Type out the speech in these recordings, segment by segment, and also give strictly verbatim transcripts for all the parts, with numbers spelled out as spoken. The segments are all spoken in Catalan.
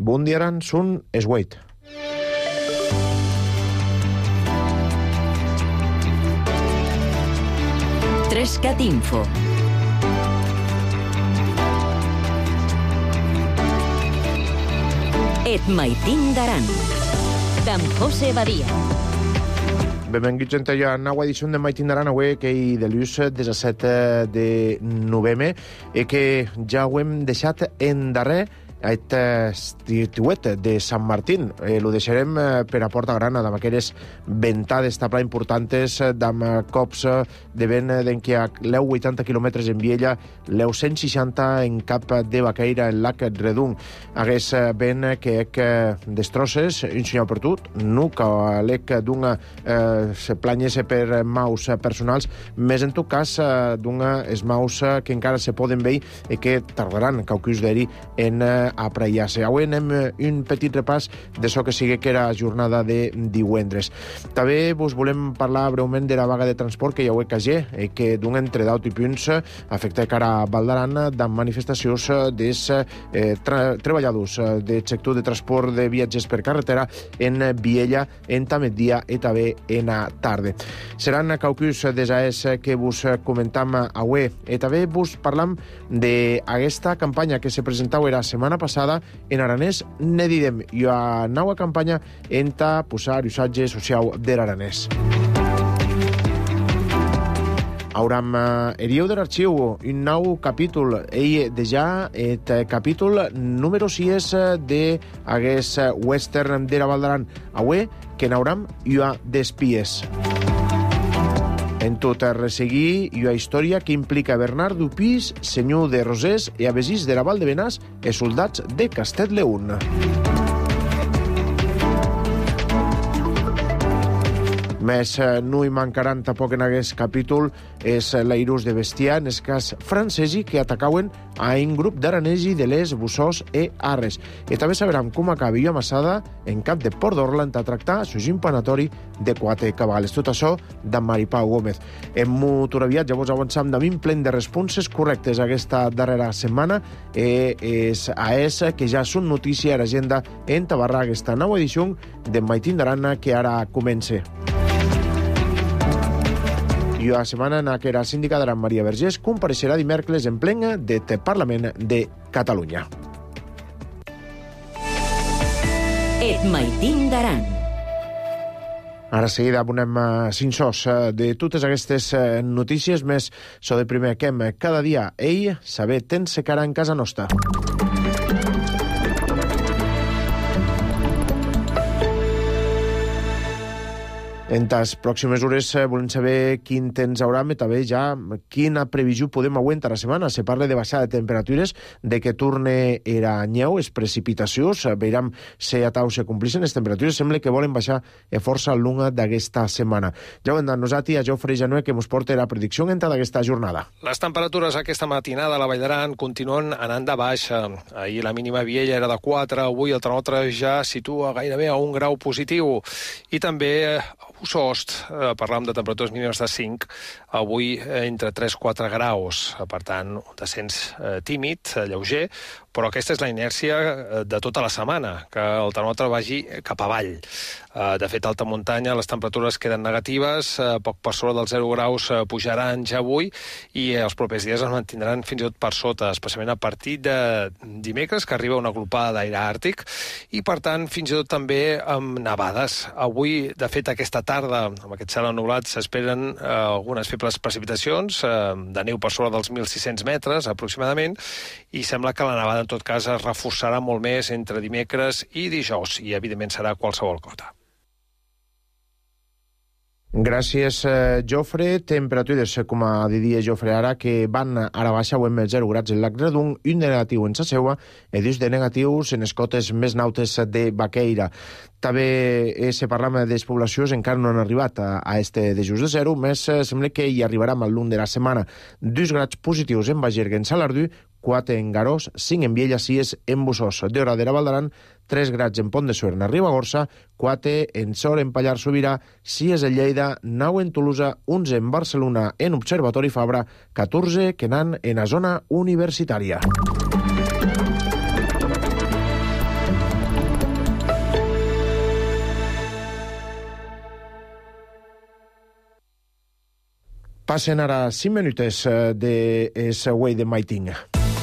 Bundiaran sun esweit. Trescat Info. Et maitin daran. D'en José Badia. Benvinguts a la nova edició de Maitin daran, avui que hi de l'ús disset de novembre i que ja ho hem deixat en darrer aquest estituet de Sant Martín. Eh, lo deixarem eh, per a Porta Grana, amb aquelles ventades tapla importantes, amb cops de vent d'en què a l'eu vuitanta quilòmetres en Viella, l'eu cent seixanta en cap de Baqueira, en Lac Redung. Hagués vent que ec destrosses, un senyal per tot, no que l'ec d'una eh, se planyes per maus personals, més en tot cas eh, d'una es maus que encara se poden veure i que tardaran caucus d'eri en eh, apraiar-se. Avui anem un petit repàs de so que sigui que era jornada de divendres. També vos volem parlar breument de la vaga de transport que hi ha avui cagé, eh, que d'un entre d'aut i punts afecta cara a Valdaran d'en manifestacions des eh, tra treballadors del sector de transport de viatges per carretera en Viella, en Tametdia i també en a tarda. Seran caucus des a es que vos comentam avui i també vos parlam d'aquesta campanya que se presentava la setmana passada en aranès ne didem i a nova campanya enta posar usatge social de l'aranès. Auram erieu de l'arxiu un nou capítol ei dejà et capítol número sis de aguest western de la Valdaran. Avui que n'auram ua d'espies. En tot resseguir i una història que implica Bernard Dupís, senyor de Rosés i avesís de la Val de Benàs i soldats de Castell-Leún. Més no hi mancaran tampoc en aquest capítol és l'airús de bestiar en el cas francesi que atacauen a un grup d'aranesi de les Bussós e Arres. I també sabrem com acaba Illa Massada en cap de Port d'Orland a tractar su gimpanatori de quatre cabals. Tot això d'en Maripau Gómez. En Motoraviat ja vos avançam de vint plen de responses correctes aquesta darrera setmana i és a es que ja són notícia a l'agenda en Tabarra aquesta nova edició de Maitin Darana que ara comença. I la setmana en què la síndica d'Aran, Maria Vergés, compareixerà dimecres en plena del Parlament de Catalunya. Et maitin daran. Ara seguida abonem cinc sos de totes aquestes notícies, més so de primer que hem cada dia ell saber tense cara en casa nostra. En les pròximes hores volem saber quin temps haurà i també ja quina previsió podem aguantar la setmana. Se parla de baixada de temperatures, de que torne era nyeu, es precipitacions, veurem si a tau se complixen les temperatures. Sembla que volen baixar força al lunga d'aquesta setmana. Ja ho hem de nosaltres a Jofre Janué que ens porta la predicció en d'aquesta jornada. Les temperatures aquesta matinada a la Vall d'Aran continuen anant de baixa. Ahir la mínima a Viella era de quatre, avui el termòmetre ja situa gairebé a un grau positiu. I també Bussost, eh, parlàvem de temperatures mínimes de cinc, avui eh, entre tres a quatre graus, per tant, un descens eh, tímid, eh, lleuger, però aquesta és la inèrcia eh, de tota la setmana, que el termòmetre vagi cap avall. Eh, de fet, a alta muntanya les temperatures queden negatives, eh, poc per sobre dels zero graus eh, pujaran ja avui i eh, els propers dies es mantindran fins i tot per sota, especialment a partir de dimecres, que arriba una glopada d'aire àrtic, i per tant, fins i tot també amb nevades. Avui, de fet, aquesta tarda, amb aquest cel ennublat, s'esperen eh, algunes febles precipitacions eh, de neu per sobre dels mil sis-cents metres, aproximadament, i sembla que la nevada, en tot cas, es reforçarà molt més entre dimecres i dijous, i, evidentment, serà qualsevol cota. Gràcies, eh, Jofre. Temperatures, com a diria Jofre ara, que van a la baixa, ho hem zero graus en Lac Redung, un de negatiu en sa seua i dos de negatius en les cotes més nautes de Baqueira. També eh, se parla de despoblacions, encara no han arribat a, a este de just de zero, més eh, sembla que hi arribaran al lung de la setmana. Dos graus positius en Bagergue, en Salardú, quatre en Garós, cinc en Viella, sis en Bussós. D'hora de la Val d'Aran, tres graus en Pont de Suert, a Ribagorça, quatre en Sor, en Pallars Sobirà, sis en Lleida, nou en Tolosa, onze en Barcelona, en Observatori Fabra, catorze que n'han en la zona universitària. Passen ara cinc minutes de es Way de Maiting.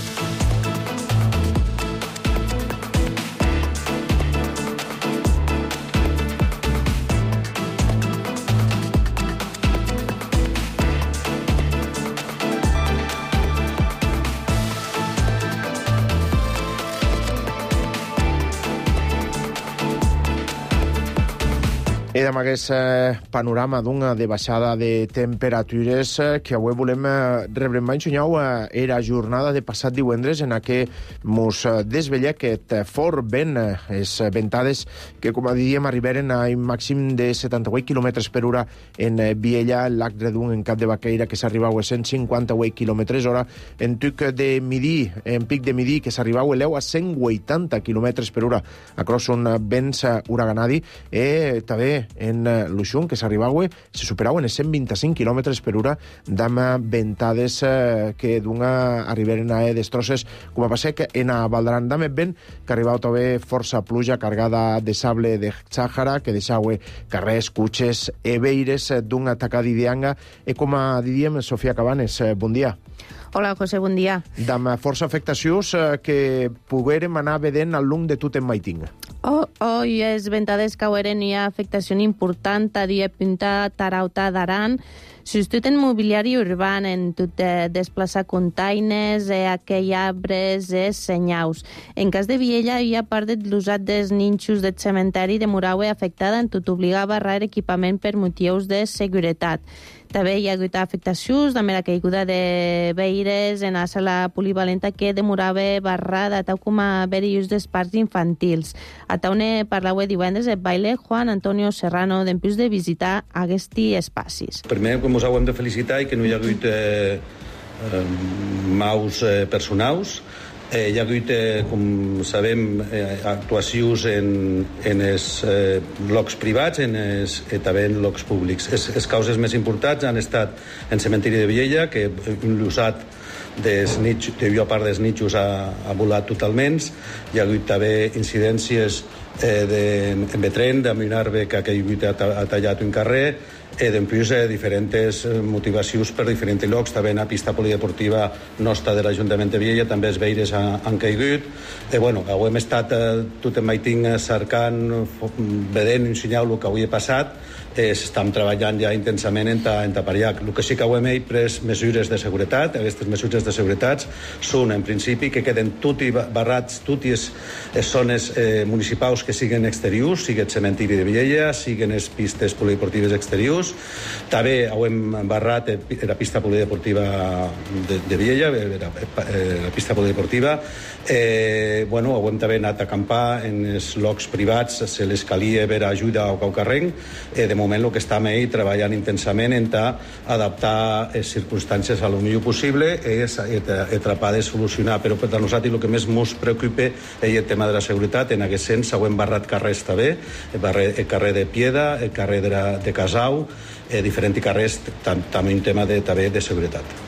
I amb aquest panorama d'una de baixada de temperatures que avui volem rebre en ensenyau era jornada de passat divendres en què mos desvella aquest fort vent, les ventades que, com diríem, arribaren a un màxim de setanta-vuit quilòmetres per hora en Viella, Lac Redung, en Cap de Baqueira, que s'arribau a cent cinquanta-vuit quilòmetres hora, en Tuc de Midí, en Pic de Midí, que s'arribau a l'eu a cent vuitanta quilòmetres per hora. Across un vents uraganadi, i també en Luxun, que s'arribava, se superaven els cent vint-i-cinc quilòmetres per hora d'ama ventades eh, que d'una arribaren a destrosses, com a passec en a Valdaran. D'ame vent que arribava també força pluja cargada de sable de Sàhara, que deixava carrers, cotxes, e veires d'un atacadi d'anga. E com a diríem, Sofia Cabanes, bon dia. Hola, José, bon dia. D'ama força afectacions eh, que poguérem anar vedent al long de tot en Maiting. Oh, oh, i les ventades caueren, hi ha afectació important a dia pinta Tarauta d'Aran, substitut en mobiliari urbà, en tot de desplaçar containers, eh, aquell arbres, eh, senyaus. En cas de Viella, hi ha part de l'usat dels ninxos del cementeri de Muraue afectada, en tot obligar a barrar equipament per motius de seguretat. També hi ha hagut afectacions, també la caiguda de veires en la sala polivalenta que demorava barrada, tal com a haver-hi dels parcs infantils. A taune parlava divendres el baile Juan Antonio Serrano d'empius de visitar aquests espacis. Primer, com us hem de felicitar i que no hi ha hagut eh, eh, maus eh, personals. Eh, hi ha hagut, eh, com sabem, eh, actuacions en, en els eh, llocs privats en es, eh, també en llocs públics. Les, les causes més importants han estat en cementiri de Viella, que l'usat de una part dels nitxos ha, ha volat totalment. Hi ha hagut també incidències eh, de, en Betren, amb un arbre que ha caigut ha, ha tallat un carrer, eh, d'empius eh, diferents motivacions per diferents llocs. També en la pista polideportiva nostra de l'Ajuntament de Viella també els veires han, han caigut. Eh, bueno, hem estat eh, tot en Maiting cercant, vedent, ensenyant el que avui ha passat. Eh, estem treballant ja intensament en ta, en ta pariac. El que sí que hem pres mesures de seguretat. Aquestes mesures de seguretat són, en principi, que queden tutti barrats, totes les zones eh, municipals que siguen exteriors, sigui el cementiri de Viella, siguen les pistes polideportives exteriors. També hem barrat la pista polideportiva de, de Viella, la, la pista polideportiva. Eh, bueno, hem també anat a acampar en els llocs privats, se les calia veure ajuda o caucarrenc. Eh, de moment el que estem ahí treballant intensament en adaptar les circumstàncies a lo millor possible és atrapar de solucionar, però per a nosaltres el que més ens preocupa és el tema de la seguretat. En aquest sens hem barrat carrers també, el carrer de Pieda, el carrer de, la, de Casau, eh, diferents carrers, també un tema de, també de seguretat.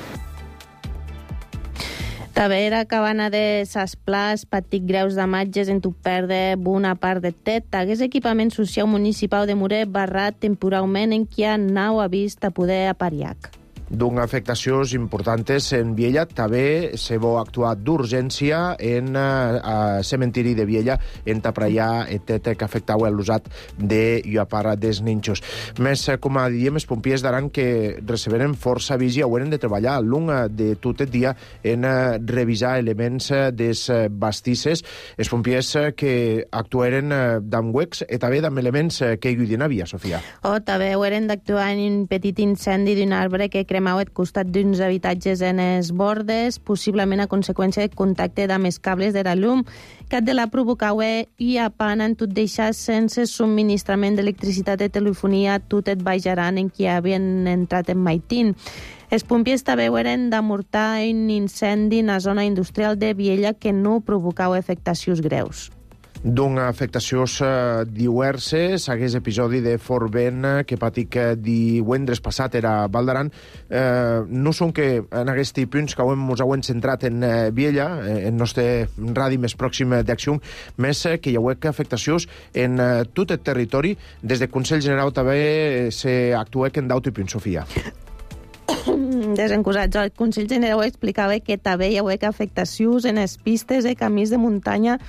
També era cabana de Sasplàs, patic greus d'imatges en tu perde una part de tet. Hagués equipament social municipal de Muret barrat temporalment en qui ha nau a vist a poder apariac. D'una afectacions importants en Viella, també se va actuar d'urgència en uh, cementiri de Viella, en Taprallà, et que afectava l'usat de llapara dels ninxos. Més, com a diem, els pompiers d'Aran que receberen força avís i haurem de treballar a l'un de tot el dia en uh, revisar elements uh, des uh, bastisses. Els pompiers uh, que actuaren uh, d'amb huecs i també d'amb elements uh, que hi haurien a via, Sofia. Oh, també haurem d'actuar en un petit incendi d'un arbre que cremau al costat d'uns habitatges en els bordes, possiblement a conseqüència de contacte amb els cables de la llum, que de la provocau i a pan en tot deixar sense subministrament d'electricitat i telefonia tot et baixaran en qui havien entrat en Maitín. Els pompiers també haurem d'amortar un incendi en la zona industrial de Viella que no provocau afectacions greus. D'una afectacions uh, diverses, aquest episodi de fort vent que patic uh, divendres passat era a Valdaran. Uh, no són que en aquests punts que hem, ens hem centrat en uh, Viella, en el nostre radi més pròxim d'acció, més uh, que hi ha afectacions en uh, tot el territori. Des del Consell General també s'actua en d'autres punts, Sofia. desencusats. El Consell Generau explicava que també hi ha afectacions en les pistes de camins de muntanya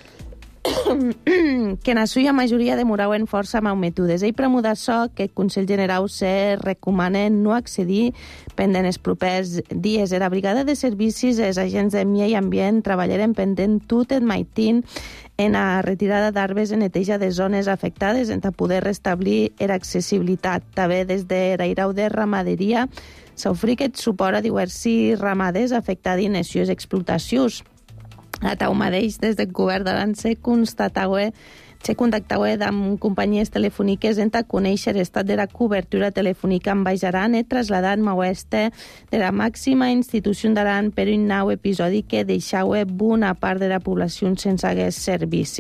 que en la suya majoria demoraven força maumetudes. Ell premudar això que el Consell Generau se recomana no accedir pendent els propers dies. La brigada de servicis, els agents de Medi Ambient treballaren pendent tot el maitín en la retirada d'arbres i neteja de zones afectades en poder restablir l'accessibilitat. També des de l'Airau de Ramaderia s'oferí aquest suport a diversos ramaders afectats en les seves explotacions. A tau mateix, des del govern d'Aran se constatava se contactava amb companyies telefòniques en conèixer l'estat de la cobertura telefònica en Baix Aran i traslladant Maueste de la màxima institució d'Aran per un nou episodi que deixava bona part de la població sense aquest servici.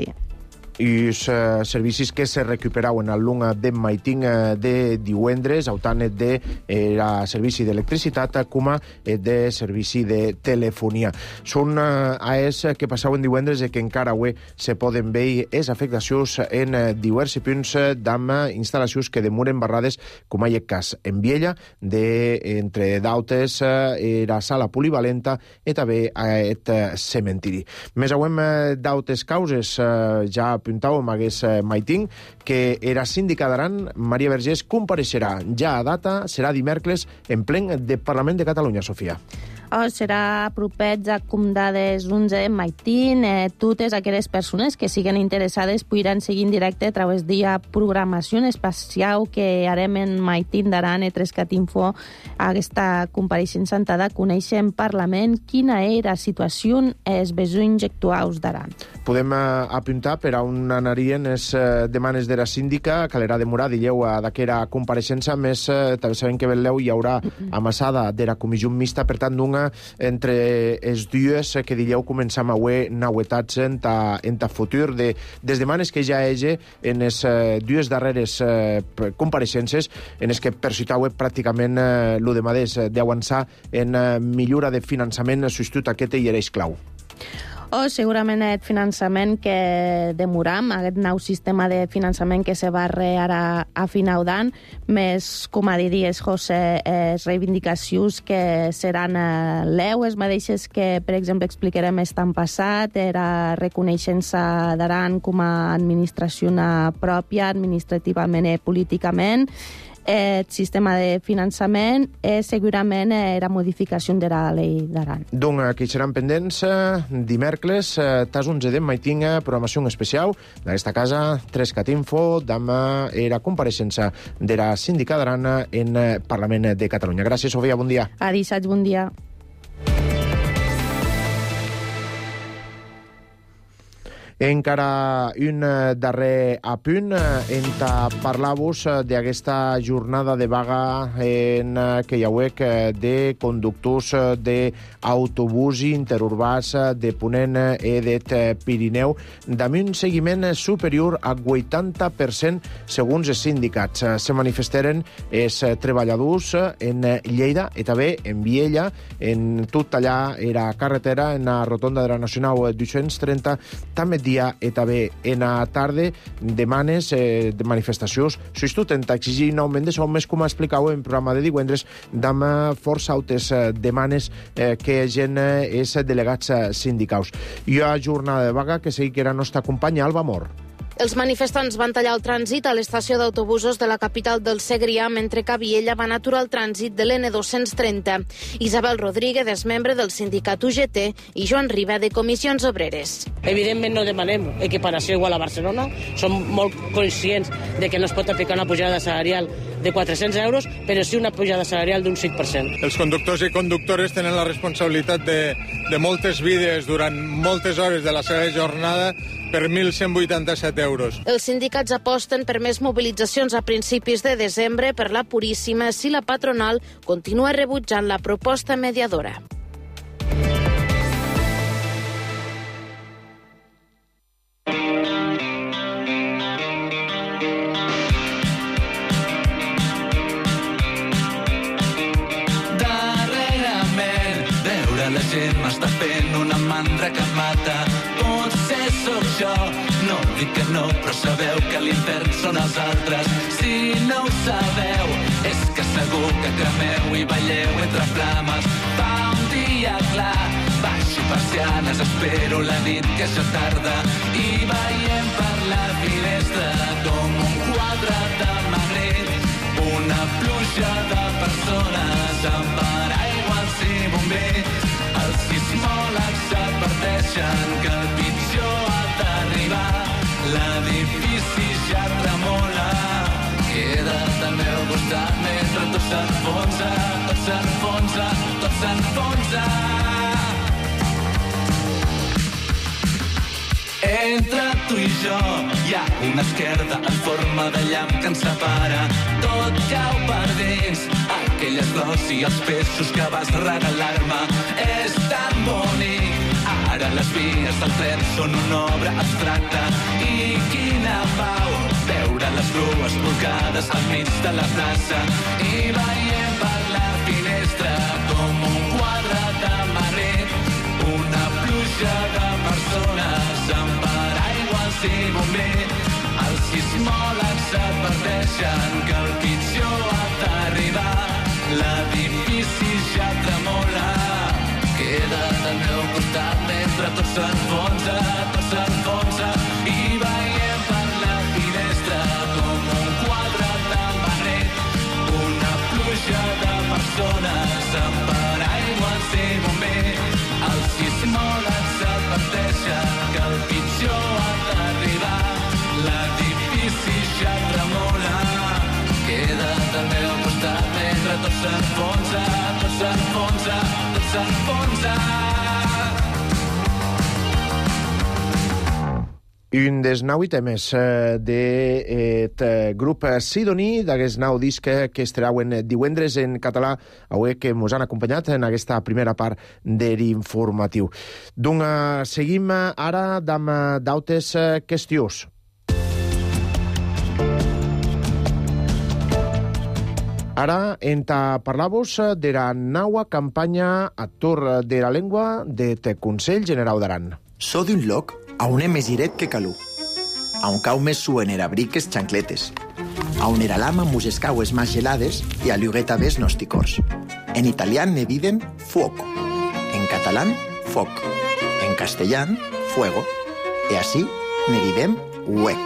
I els uh, servicis que se recuperaven al lung de maitín uh, de divendres, autant de eh, servici d'electricitat com de servici de telefonia. Són uh, AES que passaven divendres i que encara avui se poden veure les afectacions en uh, diversos punts d'amb instal·lacions que demoren barrades, com hi ha cas en Viella, de, entre d'altres, uh, la sala polivalenta i també aquest uh, cementiri. Més avem uh, d'altres causes, uh, ja apuntàvem a aquest maitín, que era síndica d'Aran, Maria Vergés, compareixerà ja a data, serà dimecres, en plen del Parlament de Catalunya, Sofia. Oh, serà propets a condades onze maitín. Eh, totes aquelles persones que siguen interessades podran seguir en directe a través de la programació especial que harem en maitín d'Aran i Trescat Info. Aquesta compareixença entrada conèixer en Parlament quina era la situació els besoins actuals d'Aran. Podem eh, apuntar per a on anarien les eh, demanes de la síndica, calerà demorar, dilleu, d'aquesta compareixença, més eh, també sabem que vetleu hi haurà amassada de la comissió mixta, per tant, d'una entre els dies que dilleu començam a haver nauetats en ta, en ta futur de, des demanes que ja hagi en les eh, dues darreres eh, compareixences en les que per citar pràcticament eh, lo de madés d'avançar en eh, millora de finançament substitut aquest i era clau. O segurament aquest finançament que demoram, aquest nou sistema de finançament que se va re ara a final d'any, més, com a diries, José, eh, reivindicacions que seran eh, leues, mateixes que, per exemple, explicarem estan passat, era reconeixença d'Aran com a administració pròpia, administrativament i políticament, el sistema de finançament i segurament la modificació de la llei d'Aran. Donc, que seran pendents dimecres, tas onze de maitín, programació especial d'aquesta casa, Trescat Info, d'amb era compareixença de la síndica d'Aran en Parlament de Catalunya. Gràcies, Sofia, bon dia. Adisats, bon dia. Encara un darrer apunt en parlar-vos d'aquesta jornada de vaga en que hi ha de conductors d'autobús interurbans de Ponent i de Pirineu, amb un seguiment superior a vuitanta per cent segons els sindicats. Se manifestaren els treballadors en Lleida i també en Viella, en tot allà era carretera, en la rotonda de la Nacional dos-cents trenta, també dia i també en la tarda demanes eh, de manifestacions substituten exigir un augment de sou, més com explicau en programa de divendres, d'amb força altes eh, demanes eh, que gent eh, és delegats eh, sindicals. Hi ha jornada de vaga que seguir que era nostra companya Alba Mor. Els manifestants van tallar el trànsit a l'estació d'autobusos de la capital del Segrià, mentre que a Viella van aturar el trànsit de l'N dos-cents trenta. Isabel Rodríguez és membre del sindicat U G T i Joan Riba de Comissions Obreres. Evidentment no demanem equiparació igual a Barcelona. Som molt conscients de que no es pot aplicar una pujada salarial de quatre-cents euros, però sí una pujada salarial d'un cinc per cent. Els conductors i conductores tenen la responsabilitat de, de moltes vides durant moltes hores de la seva jornada per mil cent vuitanta-set euros. Els sindicats aposten per més mobilitzacions a principis de desembre per la Puríssima si la patronal continua rebutjant la proposta mediadora. Darrerament, veure la gent m'està fent una mandra que mata. Potser sóc jo, no dic que no, però sabeu que l'infern són els altres. Si no ho sabeu, és que sabeu segur que cremeu i balleu entre flames. Fa un dia clar, baixo persianes, espero la nit que ja tarda i veiem per la finestra com un quadre de Madrid, una pluja de persones amb paraigües i bomber. Els sismòlegs adverteixen que el pitjor ha d'arribar, l'edifici ja tremola. Queda't al meu costat mentre tot s'enfonsa, tot s'enfonsa, tot s'enfonsa. Entre tu i jo hi ha una esquerda en forma de llamp que ens separa. Tot cau per dins, aquelles flors i els peixos que vas regalar-me. És tan bonic, ara les vies del tren són una obra abstracta. I quina pau, veure les grues bolcades al mig de la plaça. I veiem per la finestra com un quadre de Madrid, una pluja de persones amb paraigües i bomber. Els sismòlegs adverteixen que el pitjor ha d'arribar, l'edifici ja tremola. Queda't al meu costat mentre tot s'enfonsa, tot s'enfonsa. I veiem per la finestra com un quadre de Madrid, una pluja de persones amb paraigües i bomber. Els sismòlegs adverteixen que el pitjor ha d'arribar, l'edifici ja tremola. Queda't al meu costat mentre tot s'enfonsa, tot s'enfonsa, tot s'enfonsa. Un dels nou temes d'aquest grup Sidoní, d'aquest nou disc que es trauen divendres en català, avui que ens han acompanyat en aquesta primera part de l'informatiu. Doncs seguim ara amb d'altres qüestions. Ara enta parlar-vos de la nova campanya a torn de la llengua del Consell Generau d'Aran. So d'un loc a un emesiret que calú, a un cau més suen era briques chancletes, a un era lama muses caues más gelades y a liugueta ves nosticors. En italián ne diden fuoco, en catalán foc, en castellán fuego, e así ne didem huec.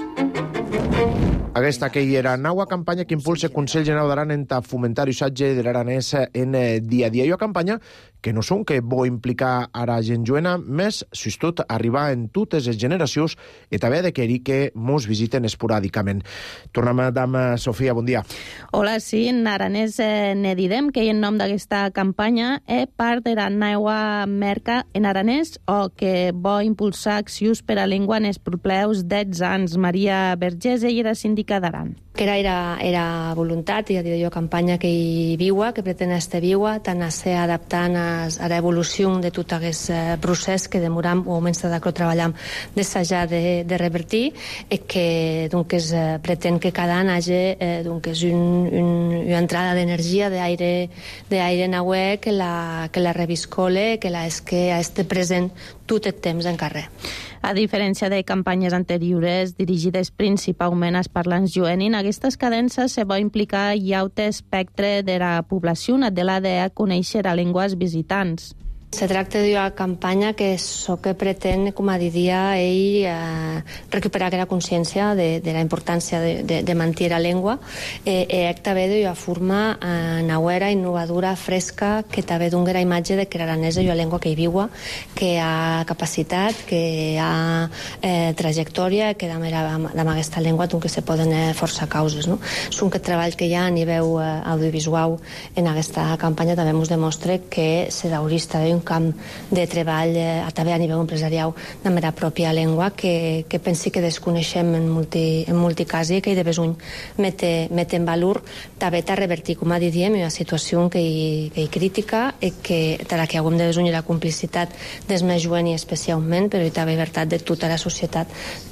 Aquesta que hi era nova campanya que impulsa el Consell Generau d'Aran en fomentar l'usatge de l'aranès en dia a dia. I una campanya que no són que vol implicar ara gent joena, més, si tot, arribar en totes les generacions i també de querir que mos visiten esporàdicament. Tornem amb Sofia, bon dia. Hola, sí, en aranès eh, ne didem que en nom d'aquesta campanya és part de la nova merca en aranès o que vol impulsar accions per a llengua en els propers deu anys. Maria Vergés, ella era síndica d'Aran. Que era, era, era voluntat, i a dir jo, campanya que hi viua, que pretén estar viua, tant a ser adaptant a, a l'evolució de tot aquest eh, procés que demoram o almenys de que treballam d'assajar de, de revertir, i que donc, es eh, pretén que cada any hagi eh, donc, és un, un, una entrada d'energia d'aire d'aire naue que la, que la reviscole, que la és que esté present tot el temps en carrer. A diferència de campanyes anteriors dirigides principalment als parlants juenin, aquestes cadences se va implicar i altre espectre de la població de la de conèixer a llengües visitants. Se tracta d'una campanya que so que pretén, com a diria ell, eh, recuperar aquella consciència de, de la importància de, de, de mantenir la llengua eh, i també d'una forma eh, nauera, innovadora, fresca, que també dona la imatge de que l'aranès és una llengua que hi viua, que ha capacitat, que ha eh, trajectòria, que amb, amb aquesta llengua doncs, se poden eh, força causes. No? Són que treball que hi ha a nivell eh, audiovisual en aquesta campanya també ens demostra que se daurista un camp de treball eh, també a nivell empresarial de la pròpia llengua que, que pensi que desconeixem en molti, en molti casos i que hi de besuny mete, mete en valor també a revertir, com a diem, una situació que hi, que hi crítica i que de la que haguem de besuny la complicitat des més joven i especialment, però i també veritat de tota la societat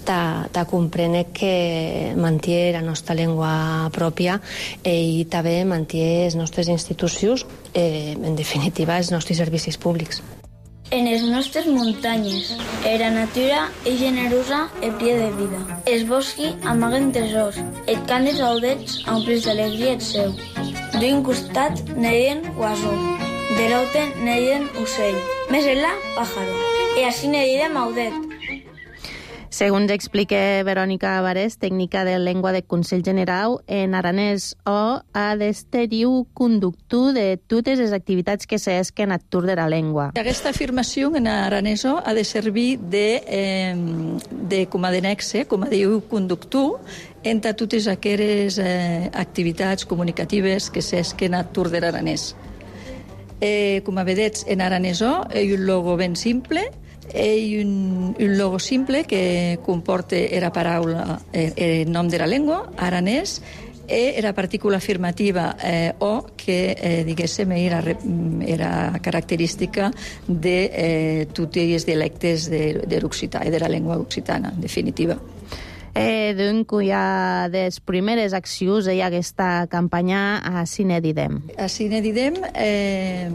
de comprendre que manté la nostra llengua pròpia i també manté les nostres institucions, eh, en definitiva els nostres servicis públics. En les nostres muntanyes, la natura és generosa i ple de vida. Els boscs amaguen tresors, et cant dels audets omplits d'alegria et seu. D'un costat neien guasó, de l'altre neien ocell, més enllà pàjaro, i així neien maudet. Segons explica Verònica Avarés, tècnica de llengua de Consell General, en aranès o ha d'esteriu conductor de totes les activitats que s'esquen a tour de la llengua. Aquesta afirmació en aranès ha de servir de, eh, de com a de nexe, com a diu conductor, entre totes aquelles eh, activitats comunicatives que s'esquen a tour de l'aranès. Eh, com a vedets, en aranès hi ha un logo ben simple, i un, un logo simple que comporta la paraula, eh, el nom de la llengua, aranès, i la partícula afirmativa eh, o, que, eh, diguéssim, era, era característica de eh, tots els dialectes de, de l'occità i de la llengua occitana, en definitiva. Eh, doncs, hi ha les primeres accions i aquesta campanya a Cinedidem. A Cinedidem eh,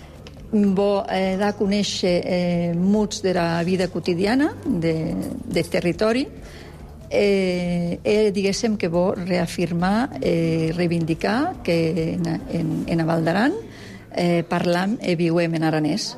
bo eh, de conèixer eh, mots de la vida quotidiana de, del territori eh, eh, diguéssim que bo reafirmar i eh, reivindicar que en, en, en a Val d'Aran eh, parlam i viuem en aranès.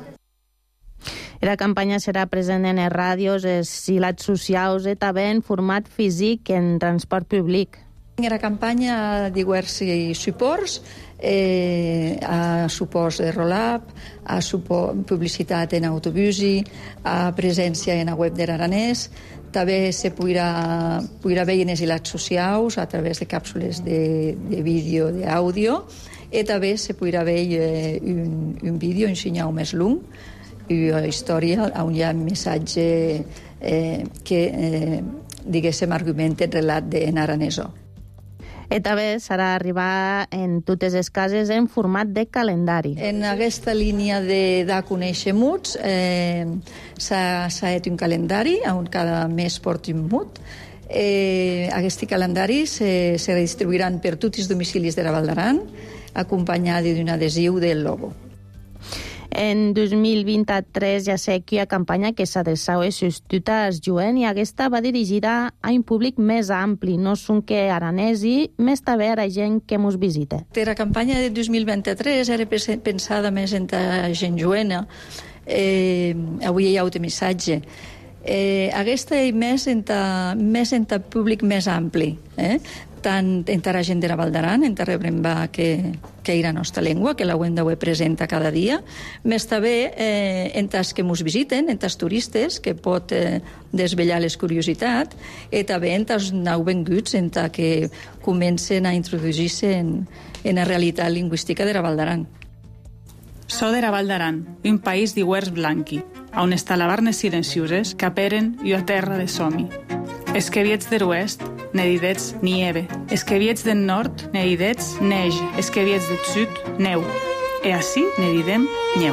La campanya serà present en les ràdios, els silats socials i també en format físic en transport públic. La campanya ha diversos suports, eh, a suports de roll-up, a suport, publicitat en autobusi, a presència en la web de l'Aranès, també se podrà, podrà veure en els hilats socials a través de càpsules de, de vídeo, d'àudio, i també se podrà veure un, un vídeo, un senyal més long, una història on hi ha un missatge eh, que, eh, diguéssim, argumenta el relat en aranès. I també serà arribar en totes les cases en format de calendari. En aquesta línia de, de conèixer mots eh, s'ha fet un calendari on cada mes porti un mot. Eh, aquest calendari se, se redistribuiran per tots els domicilis de la Val d'Aran, acompanyat d'un adhesiu del logo. En dos mil vint-i-tres ja sé que hi ha campanya que s'adreçava a als joves i aquesta va dirigida a un públic més ampli, no són que aranesi, més també a la gent que ens visita. La campanya de dos mil vint-i-tres era pensada més en la gent jovena. Eh, avui hi ha un missatge. Eh, aquesta és més en ta, més en ta públic més ampli, eh? Tant en la gent de la Val d'Aran, en rebrembar que, que és la nostra llengua, que la hem de presenta cada dia, més també eh, en els que ens visiten, en els turistes, que pot eh, desvetllar les curiositats, i també en els nouvinguts, en els que comencen a introduir-se en, en la realitat lingüística de la Val d'Aran. So de la Val d'Aran, un país d'iguers blanqui, on està la barnes silencioses que aperen i a terra de somi. Esqueviets de l'oest, nedidets nieve. Esqueviets del nord, nedidets neige. Esqueviets del sud, neu. E així nedidem nyeu.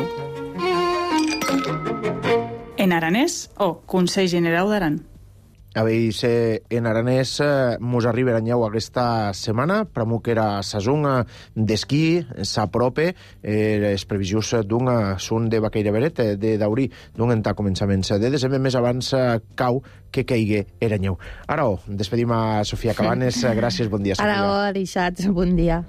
En aranès o Consell General d'Aran. A veure, en aranès mos arriba a nyeu aquesta setmana, pramo que era sazón d'esquí, s'aprope, eh, les previsions d'un són de Baqueira Beret, de Daurí, d'un entà començaments de desembre, més abans cau que caigui era nyeu. Ara, oh, despedim a Sofia Cabanes, gràcies, bon dia, Sofia. Ara, oh, deixats, bon dia.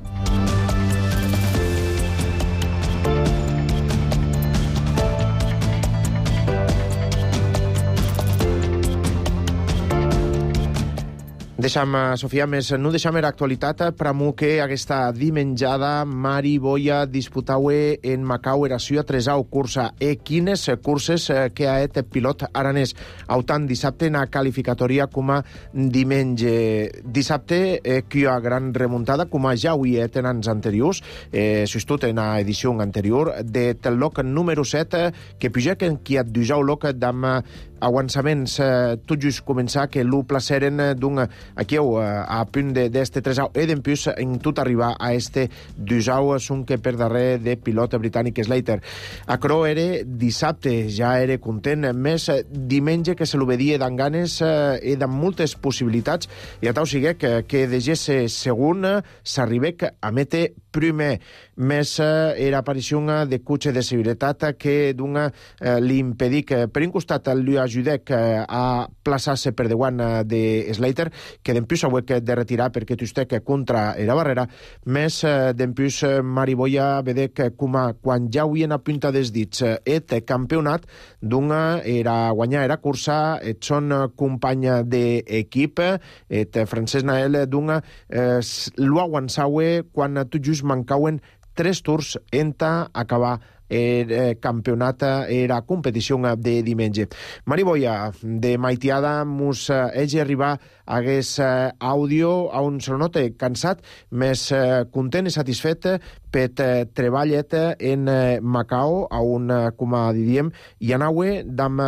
Deixam, Sofia, més no deixam era actualitat, pramo que aquesta dimenjada Mari Boia disputaue en Macau era sua tresau cursa e quines curses que ha et pilot aranès. Autant dissabte na qualificatoria com a diumenge. Dissabte eh, que hi ha gran remuntada com a ja ho hi et en anys anteriors, eh, sustut en la edició anterior, de tel loc número set, que puja que qui ha dujau loc d'am avançaments eh, tot just començar que l'u placeren d'un aquí a punt d'este tresau e d'empús en tot arribar a este dusau són que per darrer de pilot britànic Slater. Acro era dissabte, ja era content, més diumenge que se l'obedia d'en ganes i d'en moltes possibilitats i a tau sigue que, que de gesse segon s'arribec a mete primer, més era aparició de cotxe de seguretat que d'un eh, li impedic per un costat el ajudec a plaçar-se per davant de Slater, que d'empús ha hagut de retirar perquè Tustec contra era barrera, més d'empús Mariboia vedec com quan ja havien a punta dels dits et campionat d'una era guanyar era cursa, et són company d'equip, et Francesc Nael d'una eh, lo aguançaue quan tot just mancauen tres tours enta acabar el campionat era competició de diumenge. Mariboia, de Maitiada, mos hagi arribar hagués àudio on se nota cansat, més content i satisfet per treballet en Macao, on, com diem, hi anaue d'am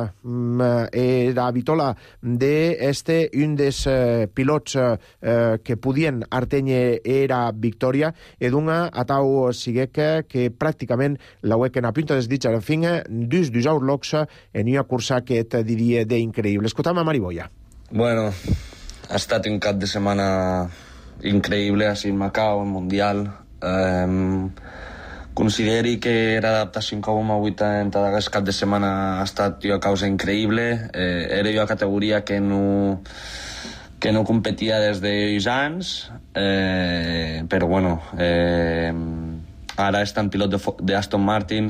la vitola d'este un dels pilots que podien artenye era victòria, e d'una atau siguec que pràcticament la huequen a punta des dits a la fin dus dus outloks en una cursa que et diria d'increïble. Escoltam a Mariboia. Bueno, ha estat un cap de setmana increïble així en Macao, en Mundial. Um, consideri que l'adaptació en coma vuitanta d'aquest cap de setmana ha estat una causa increïble. Eh, era una categoria que no que no competia des de anys, eh, però bueno, eh, ara estan pilot d'Aston Martin,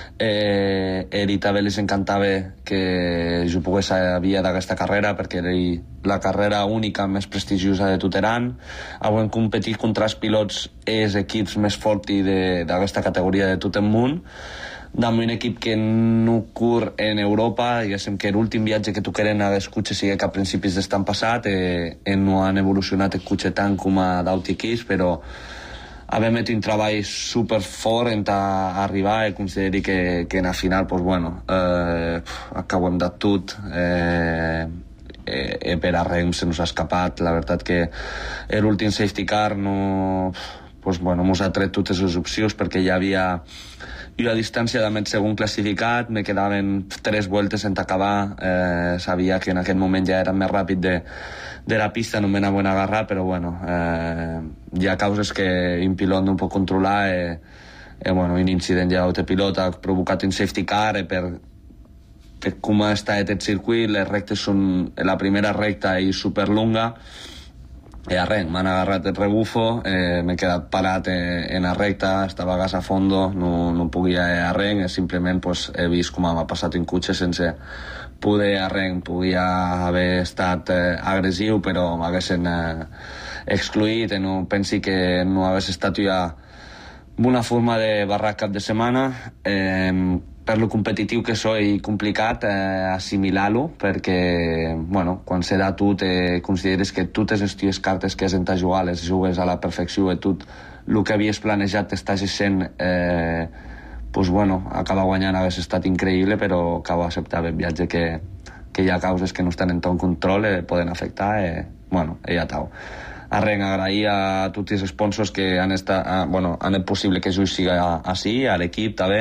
eh, ell també les encantava que jo pogués havia d'aquesta carrera perquè era la carrera única més prestigiosa de tot Iran. Avui competit contra els pilots els equips més forts d'aquesta categoria de tot el món, amb un equip que no cur en Europa, diguéssim que l'últim viatge que toqueren a les cotxes sigui que a principis d'estan passat, eh, eh, no han evolucionat el cotxe tant com a d'Autiquis, però havem fet un treball superfort en arribar i consideri que, que en la final, pues bueno, eh, acabem de tot, eh, eh, per arrem se nos ha escapat, la veritat que l'últim safety car no, pues bueno, mos ha tret totes les opcions perquè hi havia una distància de mig segon classificat, me quedaven tres voltes en acabar, eh, sabia que en aquest moment ja era més ràpid de, de la pista, no me n'anaven a agarrar, però bueno, eh, hi ha causes que un pilot no pot controlar, eh, eh, bueno, un incident ja de pilot ha provocat un safety car, eh, per, per com està aquest circuit, les rectes són, la primera recta és superlonga, i a res, m'han agarrat el rebufo, eh, m'he quedat parat eh, en la recta, estava gas a fondo, no, no podia a res, simplement pues, he vist com m'ha passat un cotxe sense poder a res, podia haver estat eh, agressiu, però m'haguessin eh, excluït, i no pensi que no hagués estat ja una forma de barrar cap de setmana, eh, per lo competitiu que soy i complicat eh, assimilar-lo, perquè bueno, quan se da tu te consideres que totes les teves cartes que has de jugar les jugues a la perfecció i tot el que havies planejat t'estàs sent eh, pues bueno, acaba guanyant hagués estat increïble, però acabo d'acceptar el viatge que, que hi ha causes que no estan en ton control, eh, poden afectar, eh, bueno, i ja tau. Arren, agrair a tots els sponsors que han estat, ah, bueno, han fet possible que jo siga així, a l'equip també,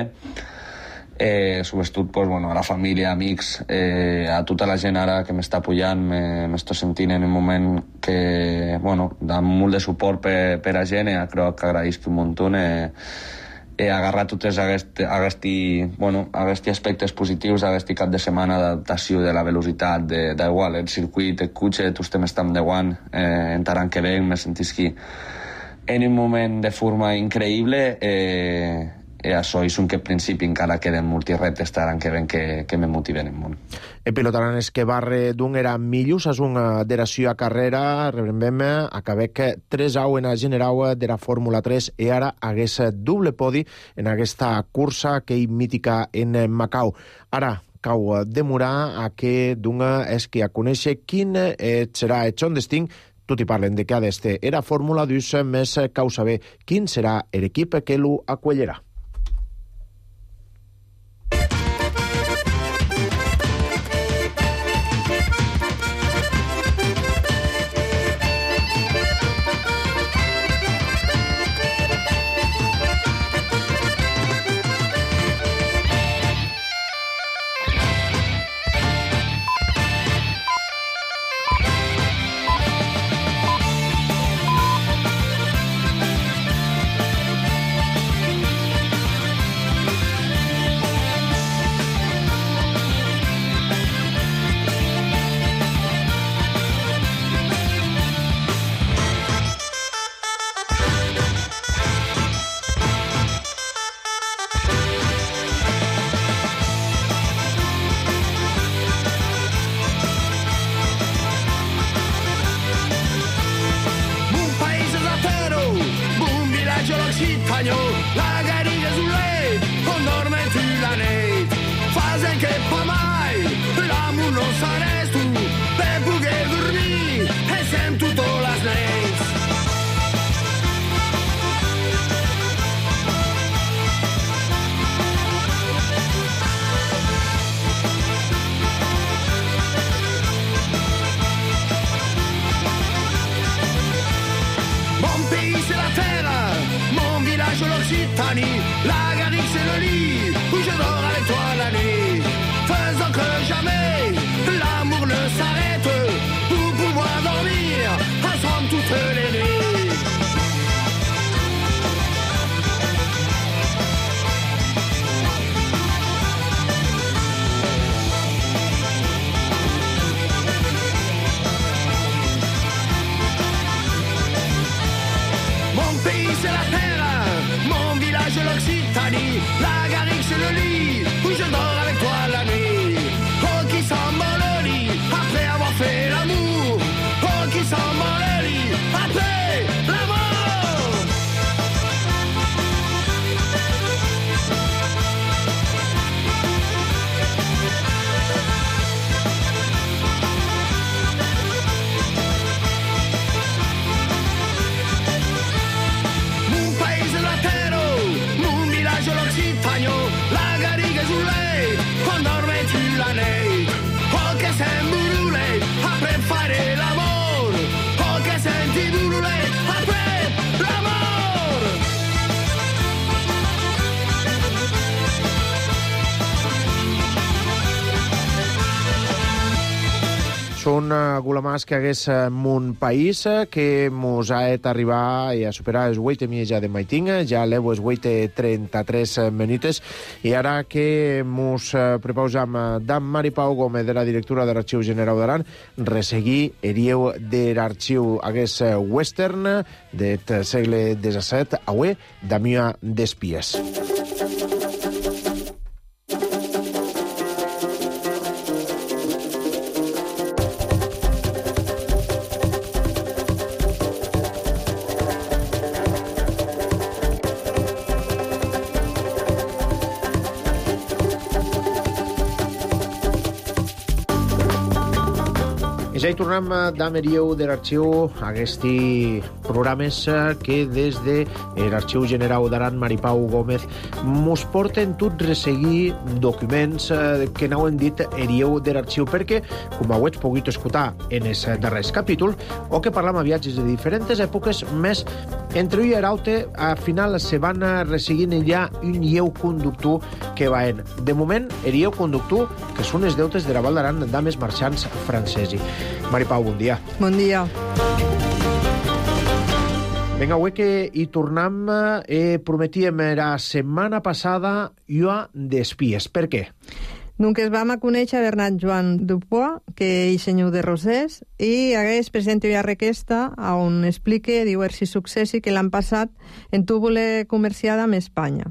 eh, sobretot pues, bueno, a la família, amics, eh, a tota la gent ara que m'està apoyant, m'estic sentint en un moment que, bueno, amb molt de suport per, per a gent, eh, crec que agraïsc un munt, eh, he agarrat tots aquests bueno, aspectes positius d'aquest cap de setmana d'adaptació de la velocitat, d'igual, el circuit, el cotxe, tots estem estant de guant, eh, entaran que ben, me sentisc en un moment de forma increïble, eh, i això és un que principi encara queden multireptes estaran que ven que, que me motiven en molt. El pilotaran és que barre d'un era millors és una deració a carrera, rebrem acabec tres au en la general de la Fórmula tres i ara hagués doble podi en aquesta cursa que hi mítica en Macau. Ara cau demorar a que d'una és que a conèixer quin serà el seu destí. Tot hi parlen de que ha d'este era Fórmula dos més cau saber quin serà l'equip que lo acollerà. Són gulamars que hagués mon país, que mos ha et arribar i a superar els vuit i mitja de maiting, ja levo els vuit i trenta-tres minutes, i ara que mos prepausam d'en Mari Pau Gómez, de la directora de l'Arxiu General d'Aran, resseguir erieu de l'arxiu hagués western del segle disset, avui, d'Amià d'Espies. I ja hi tornem d'Amerieu de l'Arxiu, aquests programes que des de l'Arxiu General d'Aran, Mari Pau Gómez, mos porten tot resseguir documents que n'hauem dit erieu de l'Arxiu, perquè, com ho heu pogut escoltar en els darrers capítols, o que parlam a viatges de diferents èpoques, més entre un i l'altre, al final se van resseguint ja un lleu conductor que va en. De moment, erieu conductor, que són els deutes de la Val d'Aran d'ames marxants francesi. Mari Pau, bon dia. Bon dia. Vinga, avui que hi tornem, eh, prometíem la setmana passada Ua d'Espies. Per què? Donc es vam a conèixer Bernat Joan Dupois, que és senyor de Rosés, i hagués presenta una requesta on explica diversos successos que l'han passat en túbule comerciada amb Espanya.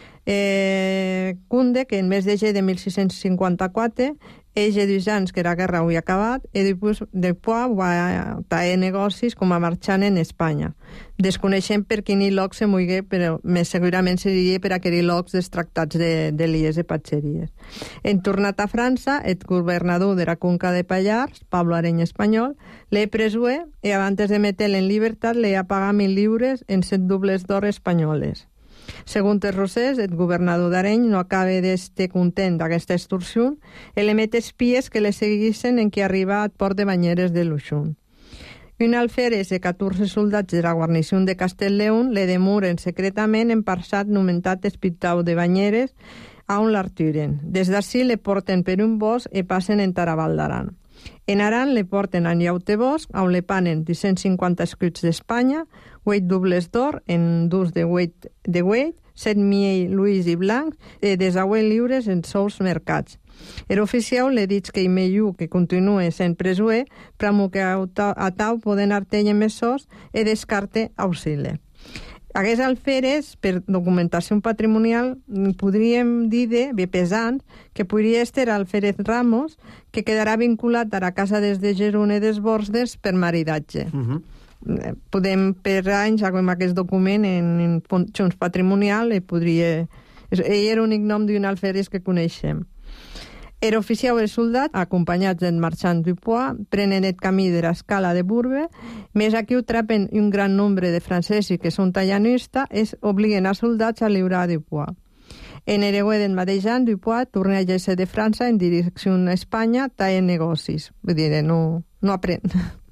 Eh, Cunde, que en mes de ge de mil sis-cents cinquanta-quatre, ell de dos anys que la guerra havia acabat, i després, després va tenir negocis com a marxant en Espanya. Desconeixem per quin lloc se moigué, però més segurament seria per aquells llocs dels tractats de, de lies i patxeries. En tornat a França, el governador de la Conca de Pallars, Pablo Areny Espanyol, l'he presué i abans de metre-lo en llibertat li ha pagat mil lliures en set dobles d'or espanyoles. Segons els Rosés, el governador d'Areny no acaba d'estar content d'aquesta extorsió i li met espies que le seguissin en què arriba al port de Banyeres de Luxún. Un alferes de catorze soldats de la guarnició de Castellleón le demoren secretament en Parsat nomentat Espitau de Banyeres, on l'arturen. Des d'ací le porten per un bosc i passen en Taraval d'Aran. En Aran le porten a Nyautebosc, on le panen dos-cents cinquanta escuts d'Espanya, vuit dobles d'or en dus de vuit de vuit, set mil luis i blancs, i desauent lliures en sous mercats. El oficial le dit que Imeyu, que continua sent presuer, però que a tau poden artell més sos i descarte auxile. Aquests alferes, per documentació patrimonial, podríem dir de pesant que podria estar Alférez Ramos, que quedarà vinculat a la casa des de Gerone des Bordes per maridatge. Uh-huh. Podem, per anys, agafem aquest document en, en funcions patrimonial i podria... Ell era l'únic nom d'un alferes que coneixem. El oficial i el soldat, acompanyats del marxant Dupois, prenen el camí de l'escala de Bourbe, més aquí ho trapen un gran nombre de francesos que són tallanistes i obliguen als soldats a lliurar a Dupois. En Hereue del mateix any, Dupois torna a llegir de França en direcció a Espanya, tallen negocis. Vull dir, no, no aprèn.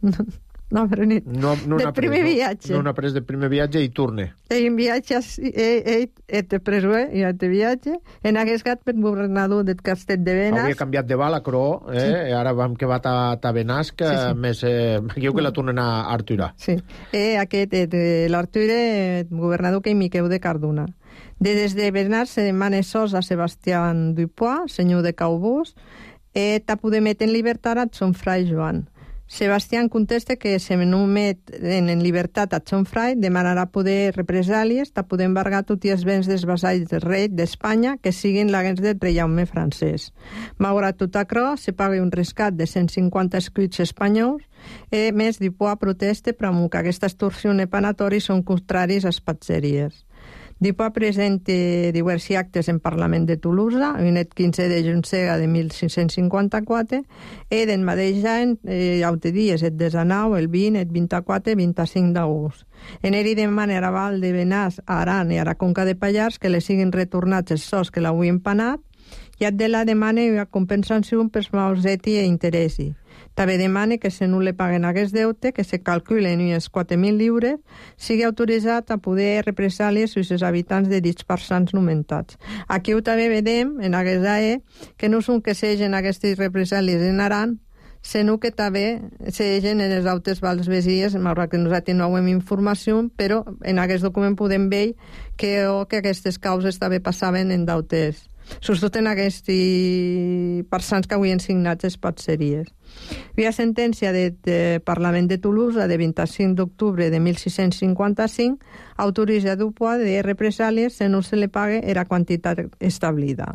No, però ni... No, no del primer no, viatge. No n'ha pres del primer viatge i torne. Ell en viatge, ell et presué i et viatge, en aquest gat per governador del castell de Benasc. Hauria canviat de bala, crò, eh? Sí. Ara vam que va a Benasc, sí, sí. Més eh, diu que la tornen a Artura. Sí, eh, aquest, eh, l'Artura, governador que hi Miqueu de Cardona. De, des de Benasc se demana sos a Sebastián Dupois, senyor de Caubús, eh, ta poder metre en llibertat a son frai Joan. Sebastián contesta que se no met en, en llibertat a son frai demanarà poder represàlies ta poder embargar tots els béns dels vassalls del rei d'Espanya que siguin l'agents del reiaume francès. Malgrat tot això, se paga un rescat de cent cinquanta escuts espanyols i més Dupois protesta però que aquesta extorsió i panatori són contraris a les patxeries. Dupois presenta diversos actes en Parlament de Toulouse, un el quinze de juny de mil cinc-cents cinquanta-quatre, i del mateix any, eh, altres dies, el desenau, el vint, el vint-i-quatre i vint-i-cinc d'agost. En ell demana a Val de Benasc, a Aran i a la Conca de Pallars que li siguin retornats els sos que l'havien empanat, i et de la demana una compensació per mauseti i interessi. També demana que si no li paguen aquest deute, que se calculen unes quatre mil lliures, sigui autoritzat a poder represàlies sobre els habitants de dits parsans nomentats. Aquí ho també vedem, en aquesta E, que no són que segen aquestes represàlies en Aran, senu que també s'egen en els altres vals besies, malgrat que nosaltres no hem informació, però en aquest document podem veure que, o que aquestes causes també passaven en d'altres, sobretot en aquests persons que havien signat les potseries. Hi ha sentència del de Parlament de Toulouse de vint-i-cinc d'octubre de mil sis-cents cinquanta-cinc autoritza a Dupois de represàlies si no se li paga la quantitat establida.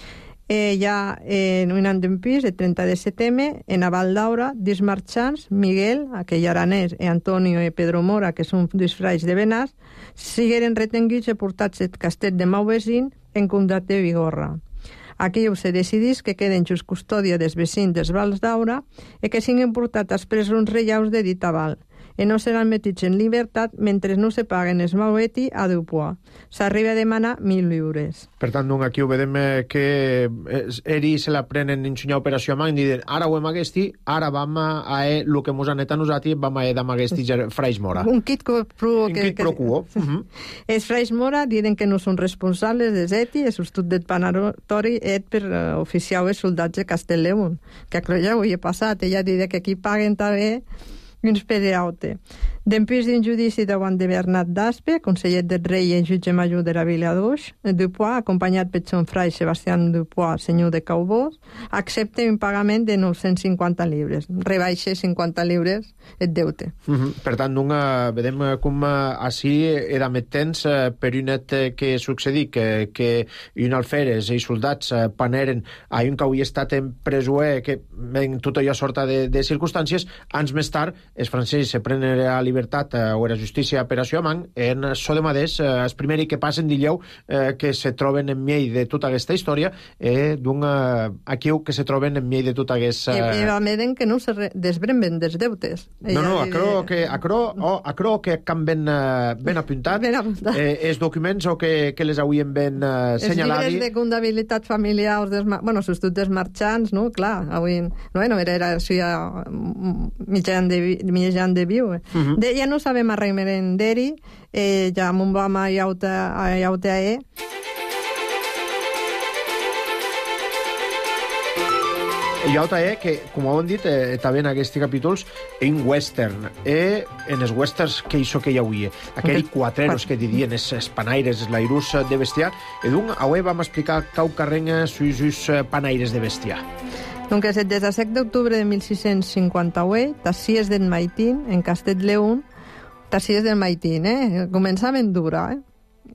Eh, hi ha en un any d'un pis, el trenta de setembre, en a Val d'Aura, dos marxants, Miguel, aquell aranès, i Antonio i Pedro Mora, que són dos fraix de Benàs, sigueren retenguts i portats al castell de Mauvesín en comtat de Vigorra. Aquí se decidís que queden just custòdia dels vecins dels Vals d'Aura i que siguin portats als presons reials de dita val i no seran metits en llibertat mentre no se paguen els maueti a Dupois. S'arriba a demanar mil lliures. Per tant, doncs, aquí ho vedem eh, que eri se la prenen en una operació amb i diuen, ara ho hem aguesti, ara vam a eh, el que mos han net a nosaltres, vam a eh d'am aguesti fraix Mora. Un quid pro quo. Un quid pro quo. Uh -huh. Els fraix Mora diuen que no són responsables des eti, el substitut del panatori et per uh, oficiar els soldats de Castellleon, que ja ho he passat, ella diu que aquí paguen també uns pereaute. Dempús d'un judici davant de Bernat d'Aspe, conseller del rei i jutge major de la vila d'Oix, Dupois, acompanyat per son frare Sebastián Dupois, senyor de Caubós, accepta un pagament de nou-cents cinquanta lliures. Rebaixa cinquanta lliures el deute. Uh -huh. Per tant, doncs, uh, vedem com uh, així era més temps uh, per un net uh, que succedí que, que un alferes i soldats uh, paneren a un que havia estat en presó que en tot allò sorta de, de circumstàncies, anys més tard els francesos se prenen la llibertat eh, o la justícia per a Xiomang, en so de maders, eh, els primers que passen d'illeu eh, que se troben en miei de tota aquesta història, eh, d'un eh, aquí que se troben en miei de tota aquesta... Eh... I a meden que no se desbremben dels deutes. No, no, acro que, acro, oh, acro que can ben, uh, ben apuntat, ben apuntat. Eh, els documents o que, que les hauien ben uh, senyalat. Els llibres de comptabilitat familiar, dels, bueno, substitut dels marxants, no? Clar, avui... No, no era, era així, mitjan de, mitjan de viu. Eh? Uh -huh. De, ja no sabem arreglar d'eri, eh, ja m'ho vam a iauta a e. Iauta e, que, com ho hem dit, eh, també en aquests capítols, en western. Eh, en els westerns que això que hi hauria. Aquells okay. quatreros que didien, els panaires, els lairus de bestiar. I doncs, avui vam explicar cau carrenga sus panaires de bestiar. Donc, el disset d'octubre de mil sis-cents cinquanta-vuit, Tassies del Maitín, en Castell-León, Tassies del Maitín, eh? Començaven dura, eh?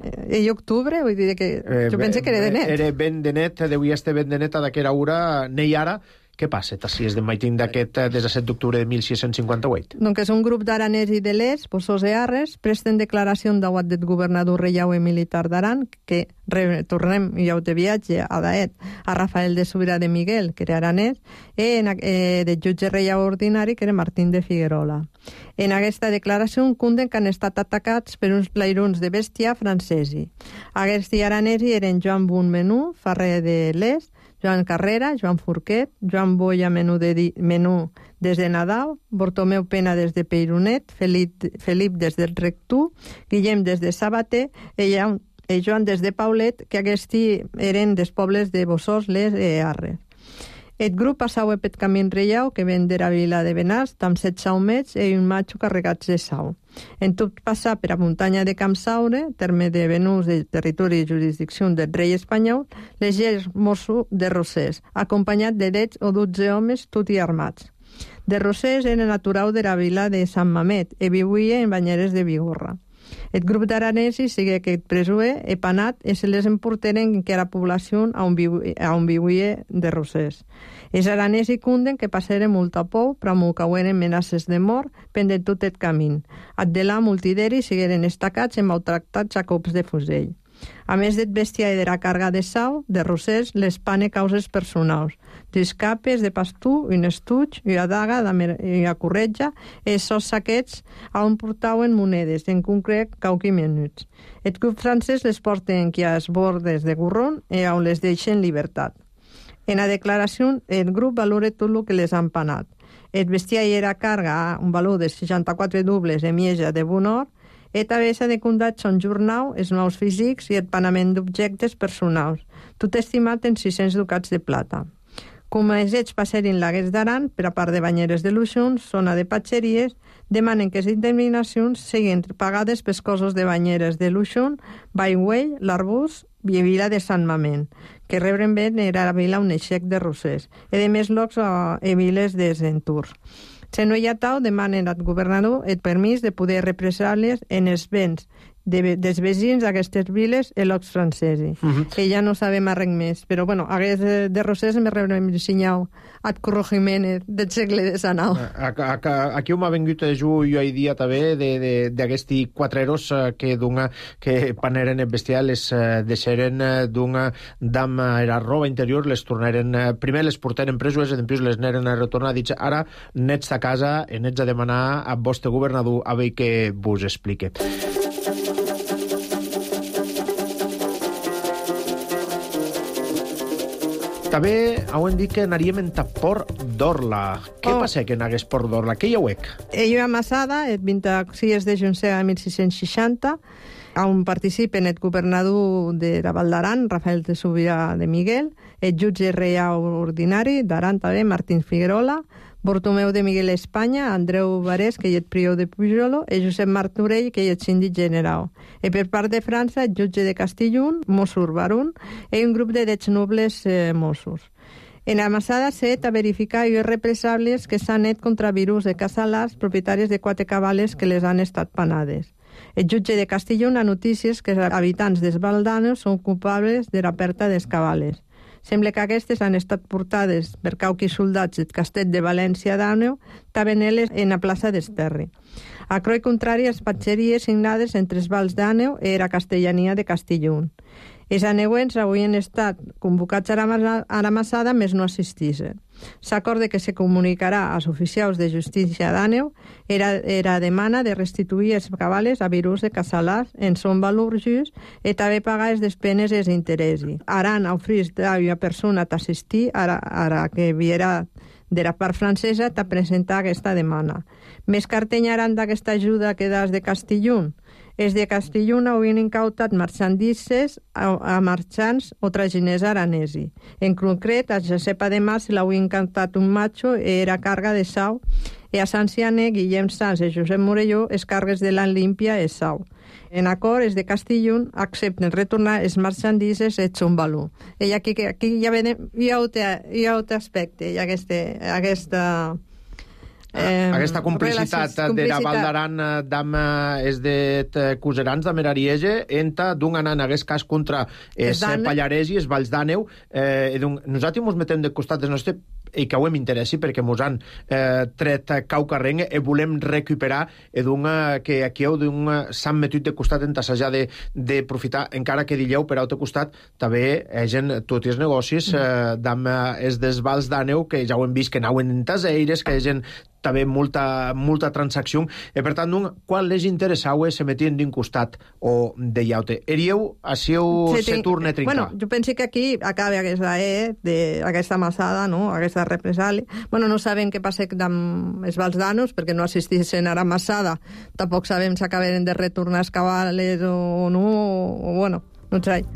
I octubre, vull dir que... Eh, jo pense que era de net. Era ben de net, devia estar ben de net d'aquella hora, nei ara. Què passa, Tassies del Maitín, d'aquest disset d'octubre de mil sis-cents cinquanta-vuit? Donc és un grup d'aranès i de l'est, Bossos i Arres, presten declaració davant del governador reial i militar d'Aran, que retornem ja de viatge a Daet, a Rafael de Sobirà de Miguel, que era aranès, i en, eh, del jutge reial ordinari, que era Martín de Figuerola. En aquesta declaració cunden que han estat atacats per uns plairuns de bestiar francesi. Aquests aranesi eren Joan Bonmenú, ferrer de l'est, Joan Carrera, Joan Forquet, Joan Boia Menú, de Menú des de Nadal, Bartomeu Pena des de Peironet, Felip, Felip des del Rectú, Guillem des de Sabater i Joan des de Paulet, que aquests eren dels pobles de Bossós, Les i Arres. El grup passava per camí reial que ven de la vila de Benàs, amb set saumets i un matxo carregats de sau. En tot passar per la muntanya de Camp Saure, terme de Benús de territori i jurisdicció del rei espanyol, l'egers mosso de Rosés, acompanyat de dets o dotze homes tot i armats. De Rosés era natural de la vila de Sant Mamet i vivia en banyeres de Vigorra. El grup d'aranesis sigue aquest presoer e panat i se les emporteren que la població a on, viu, a on vivia de Rosés. Els aranesis cunden que passaren molta por, promulcaueren amenaces de mort pendent tot el camí. Ad de la multideri sigueren estacats i maltractats a cops de fusell. A més del bestiar i de la carga de sau, de Rosés les pane causes personals, d'escapes, de pastú, un estuig, una daga, una corretja, i sos saquets on portaven monedes, en concret cauqui minuts. El grup francès les porten aquí als bordes de Gurron i on les deixen llibertat. En la declaració, el grup valora tot el que les han panat. El bestiar i la carga, un valor de seixanta-quatre dobles de mieja de bon or, i també s'ha de comptar son jornal, els nous físics i el panament d'objectes personals, tot estimat en sis-cents ducats de plata. Com els ets passerin lagues d'Aran, per a part de banyeres de Luixun, zona de patxeries, demanen que les indemnitzacions siguin pagades pels cossos de banyeres de Luixun, Baigüell, l'Arbús i Vila de Sant Mament, que rebren bé era la vila un eixec de Rosers, i de més locs a viles de Centur. Senoiatau demanen al governador el permís de poder represar-les en els béns de, dels veïns d'aquestes viles i locs francesos. Uh -huh. Que ja no sabem res més. Però, bueno, hagués de, de Rosers me rebrem ensenyat al corregiment del segle de Sanau. Aquí m'ha vengut jo i dia també d'aquesti quatreros que d'una que paneren el bestiar, les deixaren d'una dam era roba interior, les tornaren, primer les portaren presos i després les anaren a retornar. Dic, ara nets a casa, nets a demanar a vostre governador a veure què vos explique. També heu dit que anaríem en Port d'Orla. Què oh. passa que n'hagués Port d'Orla? Què hi hauec? Ell va amassada el vint-i-sis de juny de mil sis-cents seixanta, on participen el governador de la Val d'Aran, Rafael de Subirà de Miguel, el jutge reial ordinari d'Aran també, Martín Figuerola, Bartomeu de Miguel Espanya, Andreu Barés, que hi és prior de Pujolo, i Josep Martorell, que hi és síndic general. I per part de França, el jutge de Castellón, Mossur Barun, i un grup de dets nobles eh, Mossos. En la massada s'ha de verificar i represables que s'han net contra virus de casalars, propietaris de quatre cabales que les han estat panades. El jutge de Castellón ha notícies que els habitants dels Valdanos són culpables de la pèrdua dels cabales. Sembla que aquestes han estat portades per cauquis soldats del castell de València d'Àneu, tabenel·les en la plaça d'Esterri. A croi contrari, les patxeries signades entre els Vals d'Àneu i la Castellania de Castellón. Els aneuents haurien estat convocats a la massada, més no assistisen. S'acorda que se comunicarà als oficials de justícia d'Àneu era, era demana de restituir els cabales a virus de casalars en son valor just i també pagar les despenes i els interessos. Aran ofreix a una persona t'assistir ara, ara que viera de la part francesa t'ha presentat aquesta demana. Més cartenyaran d'aquesta ajuda que das de Castellón. Els de Castellón haurien incautat marxandisses a, a marxants o traginers aranesi. En concret, a Josepa de Mar se l'haurien incautat un macho i era carga de sau, i a Sant Ciané, Guillem Sanz i Josep Morelló, es cargues de l'Anlímpia i sau. En acord, els de Castellón accepten retornar els marxandisses i son valor. I aquí, aquí ja veiem, hi ha un aspecte, hi ha aquesta... aquesta Eh, aquesta complicitat, complicitat de la Val d'Aran d'am és de Cuserans, de Merariege, enta d'un anant hagués cas contra els Pallarès i els Valls d'Àneu. Eh, nosaltres ens metem de costat dels nostres i que ho hem interessi perquè ens han eh, tret cau carreng i volem recuperar edunga, que aquí s'han metut de costat en tassejar de, de profitar, encara que dilleu per altre costat també egen tots els negocis eh, d'am és dels Valls d'Àneu, que ja ho hem vist que anaven en taseires, que egen també molta, molta transacció. I per tant, quan les interessau se metien d'un costat o de llaute. Erieu, així se, se torna a trincar. Bueno, jo penso que aquí acaba aquesta E, de, aquesta massada, no? Aquesta represàlia. Bueno, no sabem què passa amb els Vals d'Anos, perquè no assisteixen a la massada. Tampoc sabem si acaben de retornar els cabales o no, o, o bueno, no sé.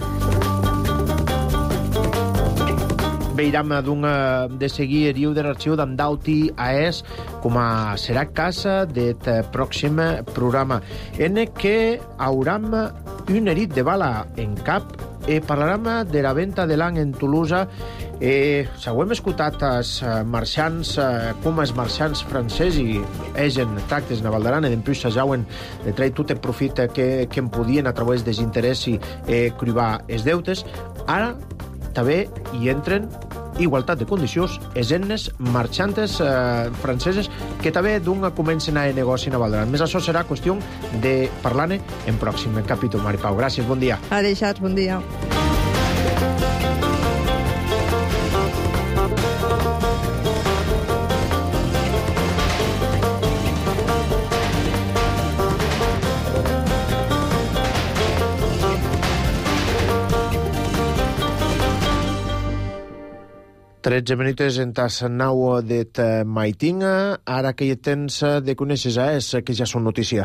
Veiram de seguir el de l'arxiu d'Andauti a es com a serà casa del pròxim programa en què hauram un herit de bala en cap i parlarem de la venda de l'any en Tolosa. Eh, si ho hem escoltat els marxants, eh, com els marxants francesos egen tractes na Val d'Aran i després s'ajauen de trair tot el profit que, que en podien a través dels interessos eh, cribar els deutes, ara també hi entren igualtat de condicions els ennes marxantes eh, franceses que també d'un comencen a negoci a Val d'Aran. Més això serà qüestió de parlar-ne en pròxim capítol. Mari Pau, gràcies, bon dia. Adéu, bon dia. tretze minuts en tas nau det maitinga, ara que hi tens de conèixer a és que ja són notícia.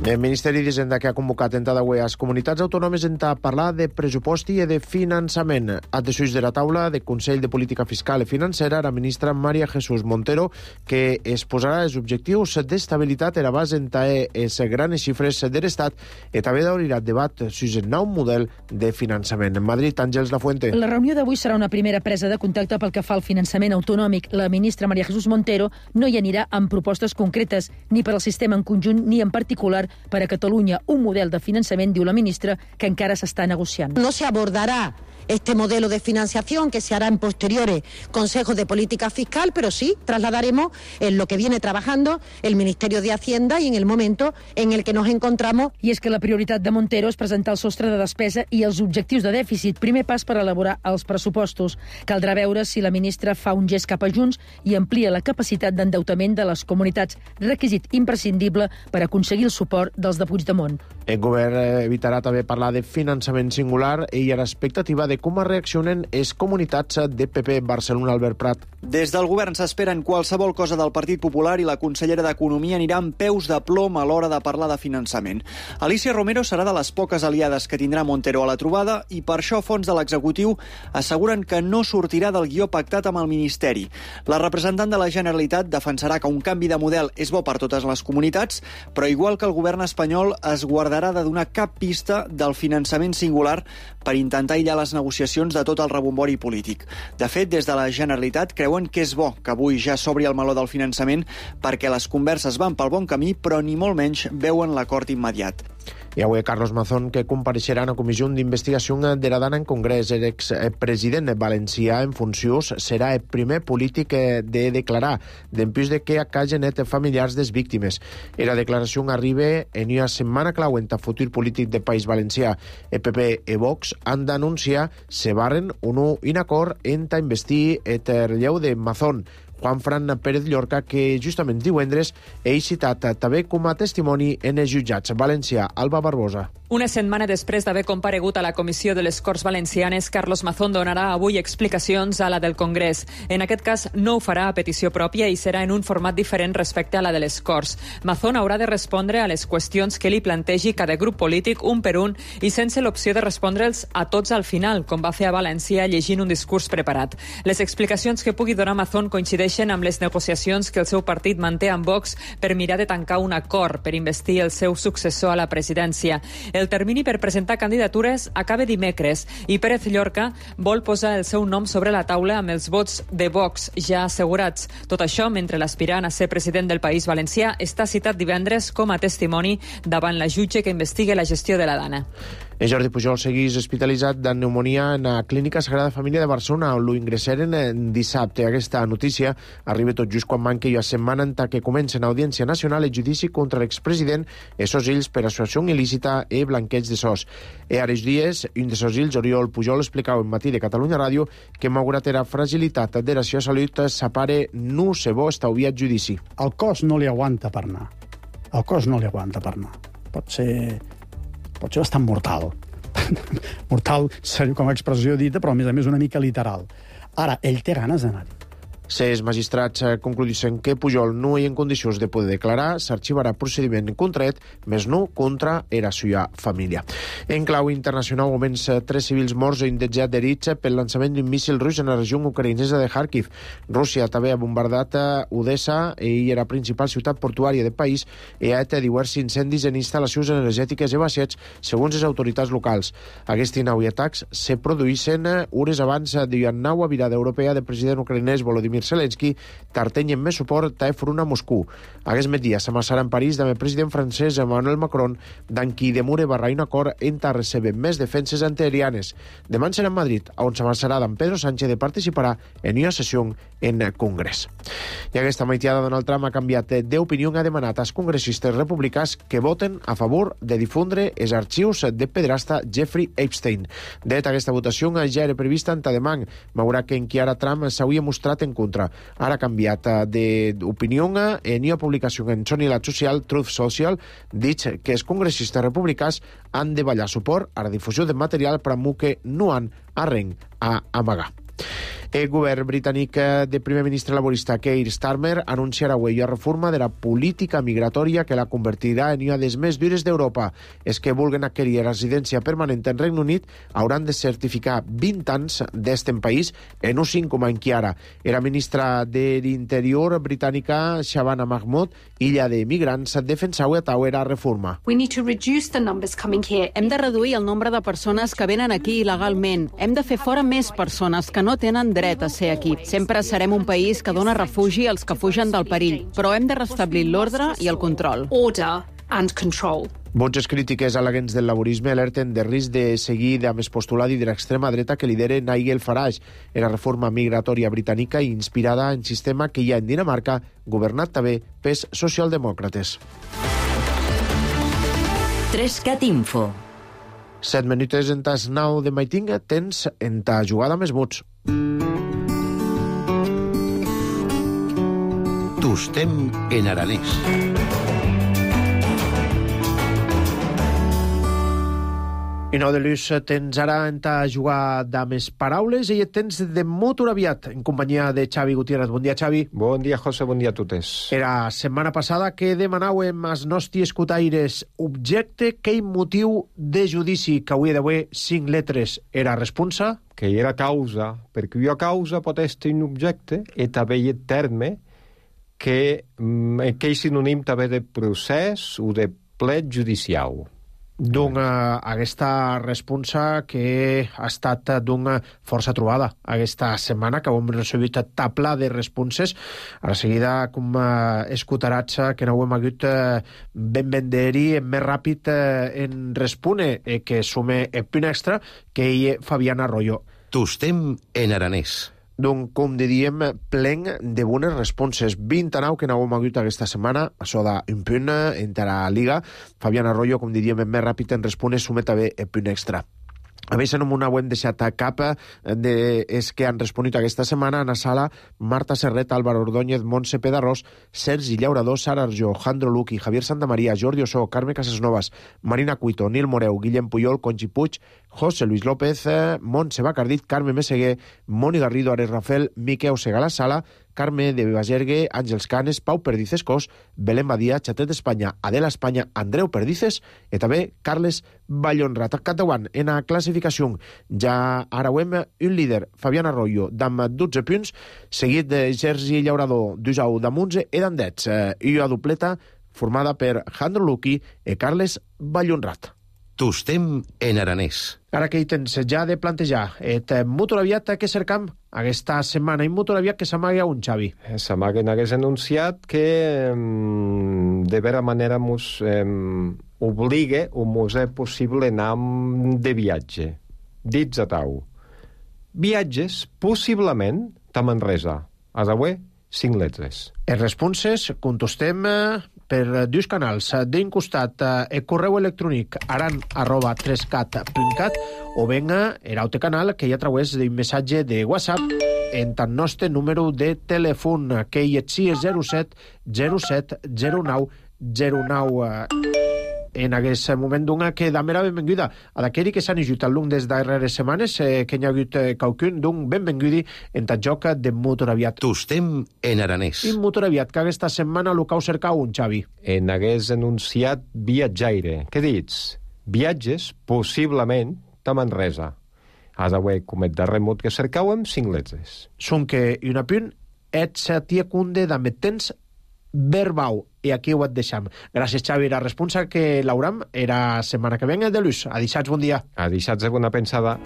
El Ministeri d'Hisenda que ha convocat en Tadawé les comunitats autònomes en parlar de pressupost i de finançament. A desús de la taula de Consell de Política Fiscal i Financera, la ministra María Jesús Montero, que exposarà els objectius d'estabilitat en base en les grans xifres de l'Estat i també d'obrirà debat sobre el nou model de finançament. En Madrid, Àngels Lafuente. La reunió d'avui serà una primera presa de contacte pel que fa al finançament autonòmic. La ministra María Jesús Montero no hi anirà amb propostes concretes, ni per al sistema en conjunt ni en particular per a Catalunya, un model de finançament, diu la ministra, que encara s'està negociant. No se abordará este modelo de financiación que se hará en posteriores consejos de política fiscal, pero sí trasladaremos en lo que viene trabajando el Ministerio de Hacienda y en el momento en el que nos encontramos. I és que la prioritat de Montero és presentar el sostre de despesa i els objectius de dèficit, primer pas per elaborar els pressupostos. Caldrà veure si la ministra fa un gest cap a Junts i amplia la capacitat d'endeutament de les comunitats, requisit imprescindible per aconseguir el suport dels de Puigdemont. El govern evitarà també parlar de finançament singular i a l'expectativa de com reaccionen les comunitats de P P. Barcelona, Albert Prat. Des del govern s'esperen qualsevol cosa del Partit Popular i la consellera d'Economia anirà amb peus de plom a l'hora de parlar de finançament. Alicia Romero serà de les poques aliades que tindrà Montero a la trobada i per això fons de l'executiu asseguren que no sortirà del guió pactat amb el Ministeri. La representant de la Generalitat defensarà que un canvi de model és bo per totes les comunitats, però igual que el govern espanyol es guardarà de donar cap pista del finançament singular per intentar aïllar les negociacions de tot el rebombori polític. De fet, des de la Generalitat creuen que és bo que avui ja s'obri el meló del finançament perquè les converses van pel bon camí, però ni molt menys veuen l'acord immediat. I avui Carlos Mazón, que compareixerà en la comissió d'investigació de la Dana en Congrés. L'expresident valencià en funcions serà el primer polític de declarar dempús de que acagenet familiars des víctimes. La declaració arriba en una setmana clau en el futur polític del País Valencià. El P P i Vox han d'anunciar se barren un inacord en investir el relleu de Mazón. Juan Fran Pérez Llorca, que justament divendres he citat també com a testimoni en els jutjats. València, Alba Barbosa. Una setmana després d'haver comparegut a la Comissió de les Corts Valencianes, Carlos Mazón donarà avui explicacions a la del Congrés. En aquest cas, no ho farà a petició pròpia i serà en un format diferent respecte a la de les Corts. Mazón haurà de respondre a les qüestions que li plantegi cada grup polític un per un i sense l'opció de respondre'ls a tots al final, com va fer a València llegint un discurs preparat. Les explicacions que pugui donar Mazón coincideixen amb les negociacions que el seu partit manté amb Vox per mirar de tancar un acord per investir el seu successor a la presidència. El termini per presentar candidatures acaba dimecres i Pérez Llorca vol posar el seu nom sobre la taula amb els vots de Vox ja assegurats. Tot això mentre l'aspirant a ser president del País Valencià està citat divendres com a testimoni davant la jutge que investiga la gestió de la Dana. En Jordi Pujol segueix hospitalitzat de pneumonia en la Clínica Sagrada Família de Barcelona, on lo ingressaren dissabte. Aquesta notícia arriba tot just quan manca una setmana en què comença en Audiència Nacional el judici contra l'expresident e sos ills per associació il·lícita i blanqueig de sos. E a aquests dies, un de sos ills, Oriol Pujol, explicava en Matí de Catalunya Ràdio que malgrat la fragilitat de la seva salut, sa pare no se bo estalviat judici. El cos no li aguanta per anar. El cos no li aguanta per anar. Pot ser... pot ser bastant mortal. Mortal, com a expressió dita, però a més a més una mica literal. Ara, ell té ganes d'anar-hi. Els magistrats concluïssin que Pujol no hi en condicions de poder declarar, s'arxivarà procediment contraet, més no contra la seva família. En clau internacional, almenys tres civils morts o indemnitzats d'herits pel lançament d'un míssil rus en la regió ucraïnesa de Kharkiv. Rússia també ha bombardat Odessa i la principal ciutat portuària del país i ha fet diversos incendis en instal·lacions energètiques i vaciats, segons les autoritats locals. Aquests nou atacs se produïssin hores abans d'una nova virada europea del president ucraïnès Volodymyr Zelensky tartenyen més suport a front a Moscou. Aquest migdia s'amassarà en París amb el president francès Emmanuel Macron, d'en qui demure barrar un acord entre receber més defenses antiaèries. Demà serà en Madrid, on s'amassarà d'en Pedro Sánchez de participarà en una sessió en Congrés. I aquesta maitiada Donald Trump ha canviat d'opinió i ha demanat als congressistes republicans que voten a favor de difondre els arxius de pedrasta Jeffrey Epstein. De aquesta votació ja era prevista en demà, malgrat que en qui ara Trump s'hauria mostrat en contra. Ara ha canviat d'opinió en una publicació en Sonilat Social, Truth Social, dit que els congressistes republicans han de ballar suport a la difusió de material per a que no han arrenc a amagar. El govern britànic de primer ministre laborista Keir Starmer anunciarà avui la reforma de la política migratòria que la convertirà en una de les més dures d'Europa. És que vulguen adquirir residència permanent en Regne Unit hauran de certificar vint anys d'este país en un cinc com en ara. Era ministra de l'Interior britànica Shabana Mahmood, illa de migrants, defensava la reforma. We need to reduce the numbers coming here. Hem de reduir el nombre de persones que venen aquí il·legalment. Hem de fer fora més persones que no tenen dret a ser aquí. Sempre serem un país que dona refugi als que fugen del perill, però hem de restablir l'ordre i el control. Order and control. Voces crítiques al·leguents del laborisme alerten de risc de seguir amb el postulat de l'extrema dreta que lidera Nigel Farage en la reforma migratòria britànica inspirada en sistema que hi ha en Dinamarca, governat també pels socialdemòcrates. Trescat Info. Set minutes en tas nou de maitinga tens en ta jugada més muts. Tostem en aranès. I no de l'ús tens ara en ta jugar de més paraules i et tens de molt aviat en companyia de Xavi Gutiérrez. Bon dia, Xavi. Bon dia, José, bon dia a totes. Era setmana passada que demanàvem als nostres escutaires objecte que motiu de judici que avui d'avui cinc letres era responsa. Que era causa, perquè una causa pot estar un objecte i també hi ha terme que, que és sinònim també de procés o de plet judicial. Doncs uh, aquesta responsa que ha estat d'una força trobada aquesta setmana, que hem recibit tapla de responses. A la seguida, com uh, escutarats, que no ho hem hagut uh, ben ben d'eri més ràpid uh, en respone, eh, que sume el punt extra, que hi Fabián Arroyo. Tostem en aranès. Doncs, com diríem, plen de bones responses. vint-i-nou que no hem hagut aquesta setmana, això d'un punt entre la Liga. Fabián Arroyo, com diríem, més ràpid en respondre, sumet també el punt extra. A més, no ho hem deixat a cap de és que han responit aquesta setmana a la sala Marta Serret, Álvaro Ordóñez, Montse Pedarrós, Sergi Llaurador, Sara Arjó, Jandro Luqui, Javier Santamaría, Jordi Ossó, Carme Casasnovas, Marina Cuito, Nil Moreu, Guillem Puyol, Conchi Puig, José Luis López, Montse Bacardit, Carme Meseguer, Moni Garrido, Ares Rafel, Miquel Sega la sala, Carme de Vivagergue, Àngels Canes, Pau Perdices Cos, Belén Badia, Xatet d'Espanya, Adela Espanya, Andreu Perdices i també Carles Ballonrat. Cateuant en la classificació ja ara ho hem un líder, Fabián Arroyo, amb dotze punts, seguit de Sergi Llaurador, Dusau amb onze i d'Andets, i una dobleta formada per Jandro Luqui i Carles Ballonrat. Tostem en aranès. Ara que hi tens ja de plantejar, et molt aviat que cercam aquesta setmana i molt aviat que s'amaga un, Xavi. S'amaguen hagués anunciat que de vera manera mos eh, obliga o mos és possible anar de viatge. Dits a tau. Viatges, possiblement, a Manresa. A d'avui, cinc letres. Els responses contestem per dos canals. D'un costat, el correu electrònic aran arroba trescat punt cat o venga el altre canal que hi ha a través d'un missatge de WhatsApp en el nostre número de telèfon, que hi és zero set zero set zero nou zero nou. En aquest moment d'una que da mera benvinguda a d'aquell que s'han ajut al long des darreres setmanes, eh, que hi ha hagut eh, qualcun d'un benvingudi en tal joc de motor aviat. Tostem en aranès. I motor aviat, que aquesta setmana lo cau cercar un, Xavi. En hagués anunciat viatjaire. Què dits? Viatges, possiblement, a Manresa. A d'avui, com et darrer mot que cercàvem, cinc letres. Són que un apunt, et se tia cunde de metens verbau. I aquí ho et deixam. Gràcies, Xavi. La responsa que l'hauram era setmana que venga de l'ús. Adixats, bon dia. Adixats, bona pensada.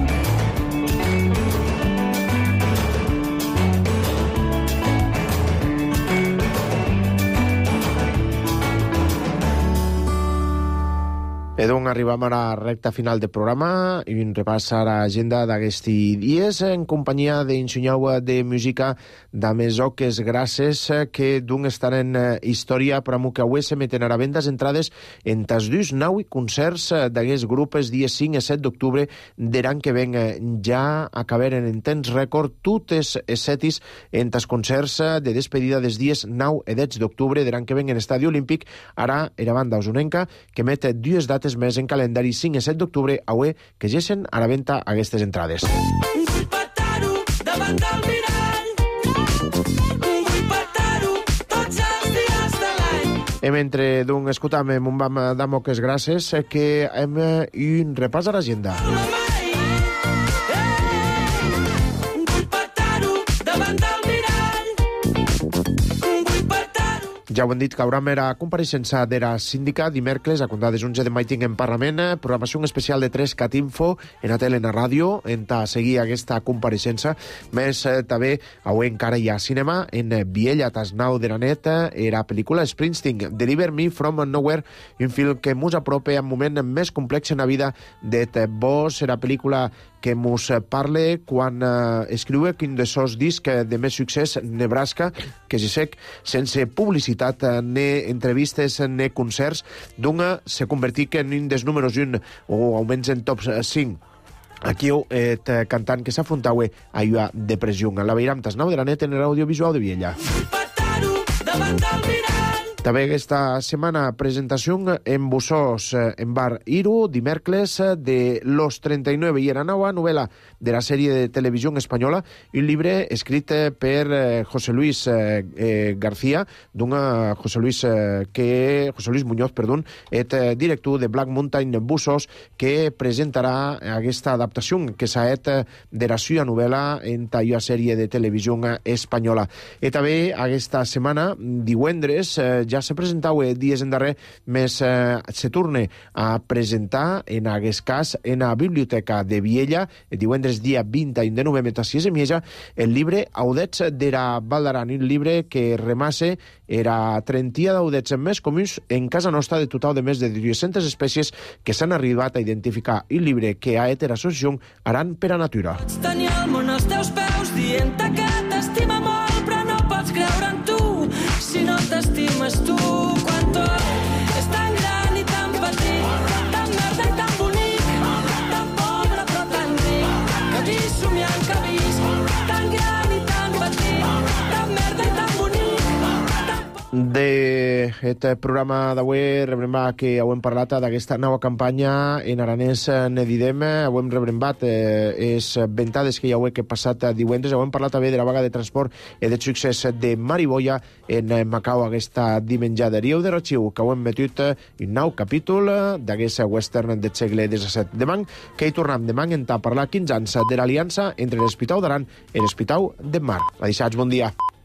E doncs arribam a la recta final del programa i un repàs a l'agenda d'aquests dies en companyia d'Insunyau de Música de Mesoques Grasses, que d'un estan en història per a que avui se meten a la vendes entrades en tas dus nau i concerts d'aquests grups dies cinc i set d'octubre d'eran que ven. Ja acaberen en temps rècord totes els setis en tas concerts de despedida dels dies nou i deu d'octubre d'eran que ven en Estadi Olímpic. Ara era banda usonenca que met dues dates més en calendari cinc i set d'octubre, avui que gessen a la venda aquestes entrades. Un culpataro davant de E mentre d'un escoltam un bam d'amoques gràcies que hem un repàs a l'agenda. Ja ho hem dit que haurà mera compareixença d'era síndica dimecres a comptar des onze de maig en Parlament, programació especial de tres cat info en la tele, en la ràdio, en ta seguir aquesta compareixença. Més eh, també avui encara hi ha cinema en Viella, Tasnau de la Net, era pel·lícula Springsteen, Deliver Me From Nowhere, un film que mos apropa en moment més complex en la vida de vos, era pel·lícula que mos parle quan eh, escriu un de sos discs de més succés, Nebraska, que si sec, sense publicitat, ni entrevistes, ni concerts, d'una se convertit en un dels números un, o almenys en top cinc. Aquí et cantant que s'afrontau a una depressió. La veiram Tasnau de la Net en l'audiovisual de Viella. També aquesta setmana presentació en Bussos, en Bar Iru, dimecres, de Los treinta y nueve, i era nova novel·la de la sèrie de televisió espanyola, un llibre escrit per José Luis eh, García, d'un José Luis eh, que José Luis Muñoz, perdó, et director de Black Mountain Bussos, que presentarà aquesta adaptació que s'ha fet de la seva novel·la en la sèrie de televisió espanyola. I també aquesta setmana, divendres, eh, ja se presentau dies en darrer, més eh, se torne a presentar en aquest cas en la Biblioteca de Viella, el divendres dia vint de novembre, a sis i mitja, el llibre Audets de la Val d'Aran, un llibre que remasse era trenta d'audets més comuns en casa nostra, de total de més de dues-centes espècies que s'han arribat a identificar. Un llibre que ha été l'associació Aran per a Natura. Tenir el món als teus peus, dient-te que t'estima molt, però no pots creure en tu. Si no t'estimes tu, quan tot és tan gran i tan petit, tan merda i tan bonic, tan pobre però tan ric, que vis somiant que vis, tan gran i tan petit, tan merda i tan bonic, tan D'aquest programa d'avui rebrembar que hem parlat d'aquesta nova campanya en aranès Nedidem. Ho hem rebrembat eh, és ventades que hi ha que passat divendres. Ho hem parlat també de la vaga de transport i de succés de Mariboia en Macau aquesta dimenjada. Rieu de Rachiu, que ho hem metut un nou capítol d'aquest western del segle disset. Demà que hi tornem demà en a parlar quinze anys de l'aliança entre l'Hospital d'Aran i l'Hospital de Mar. Adixats, bon dia.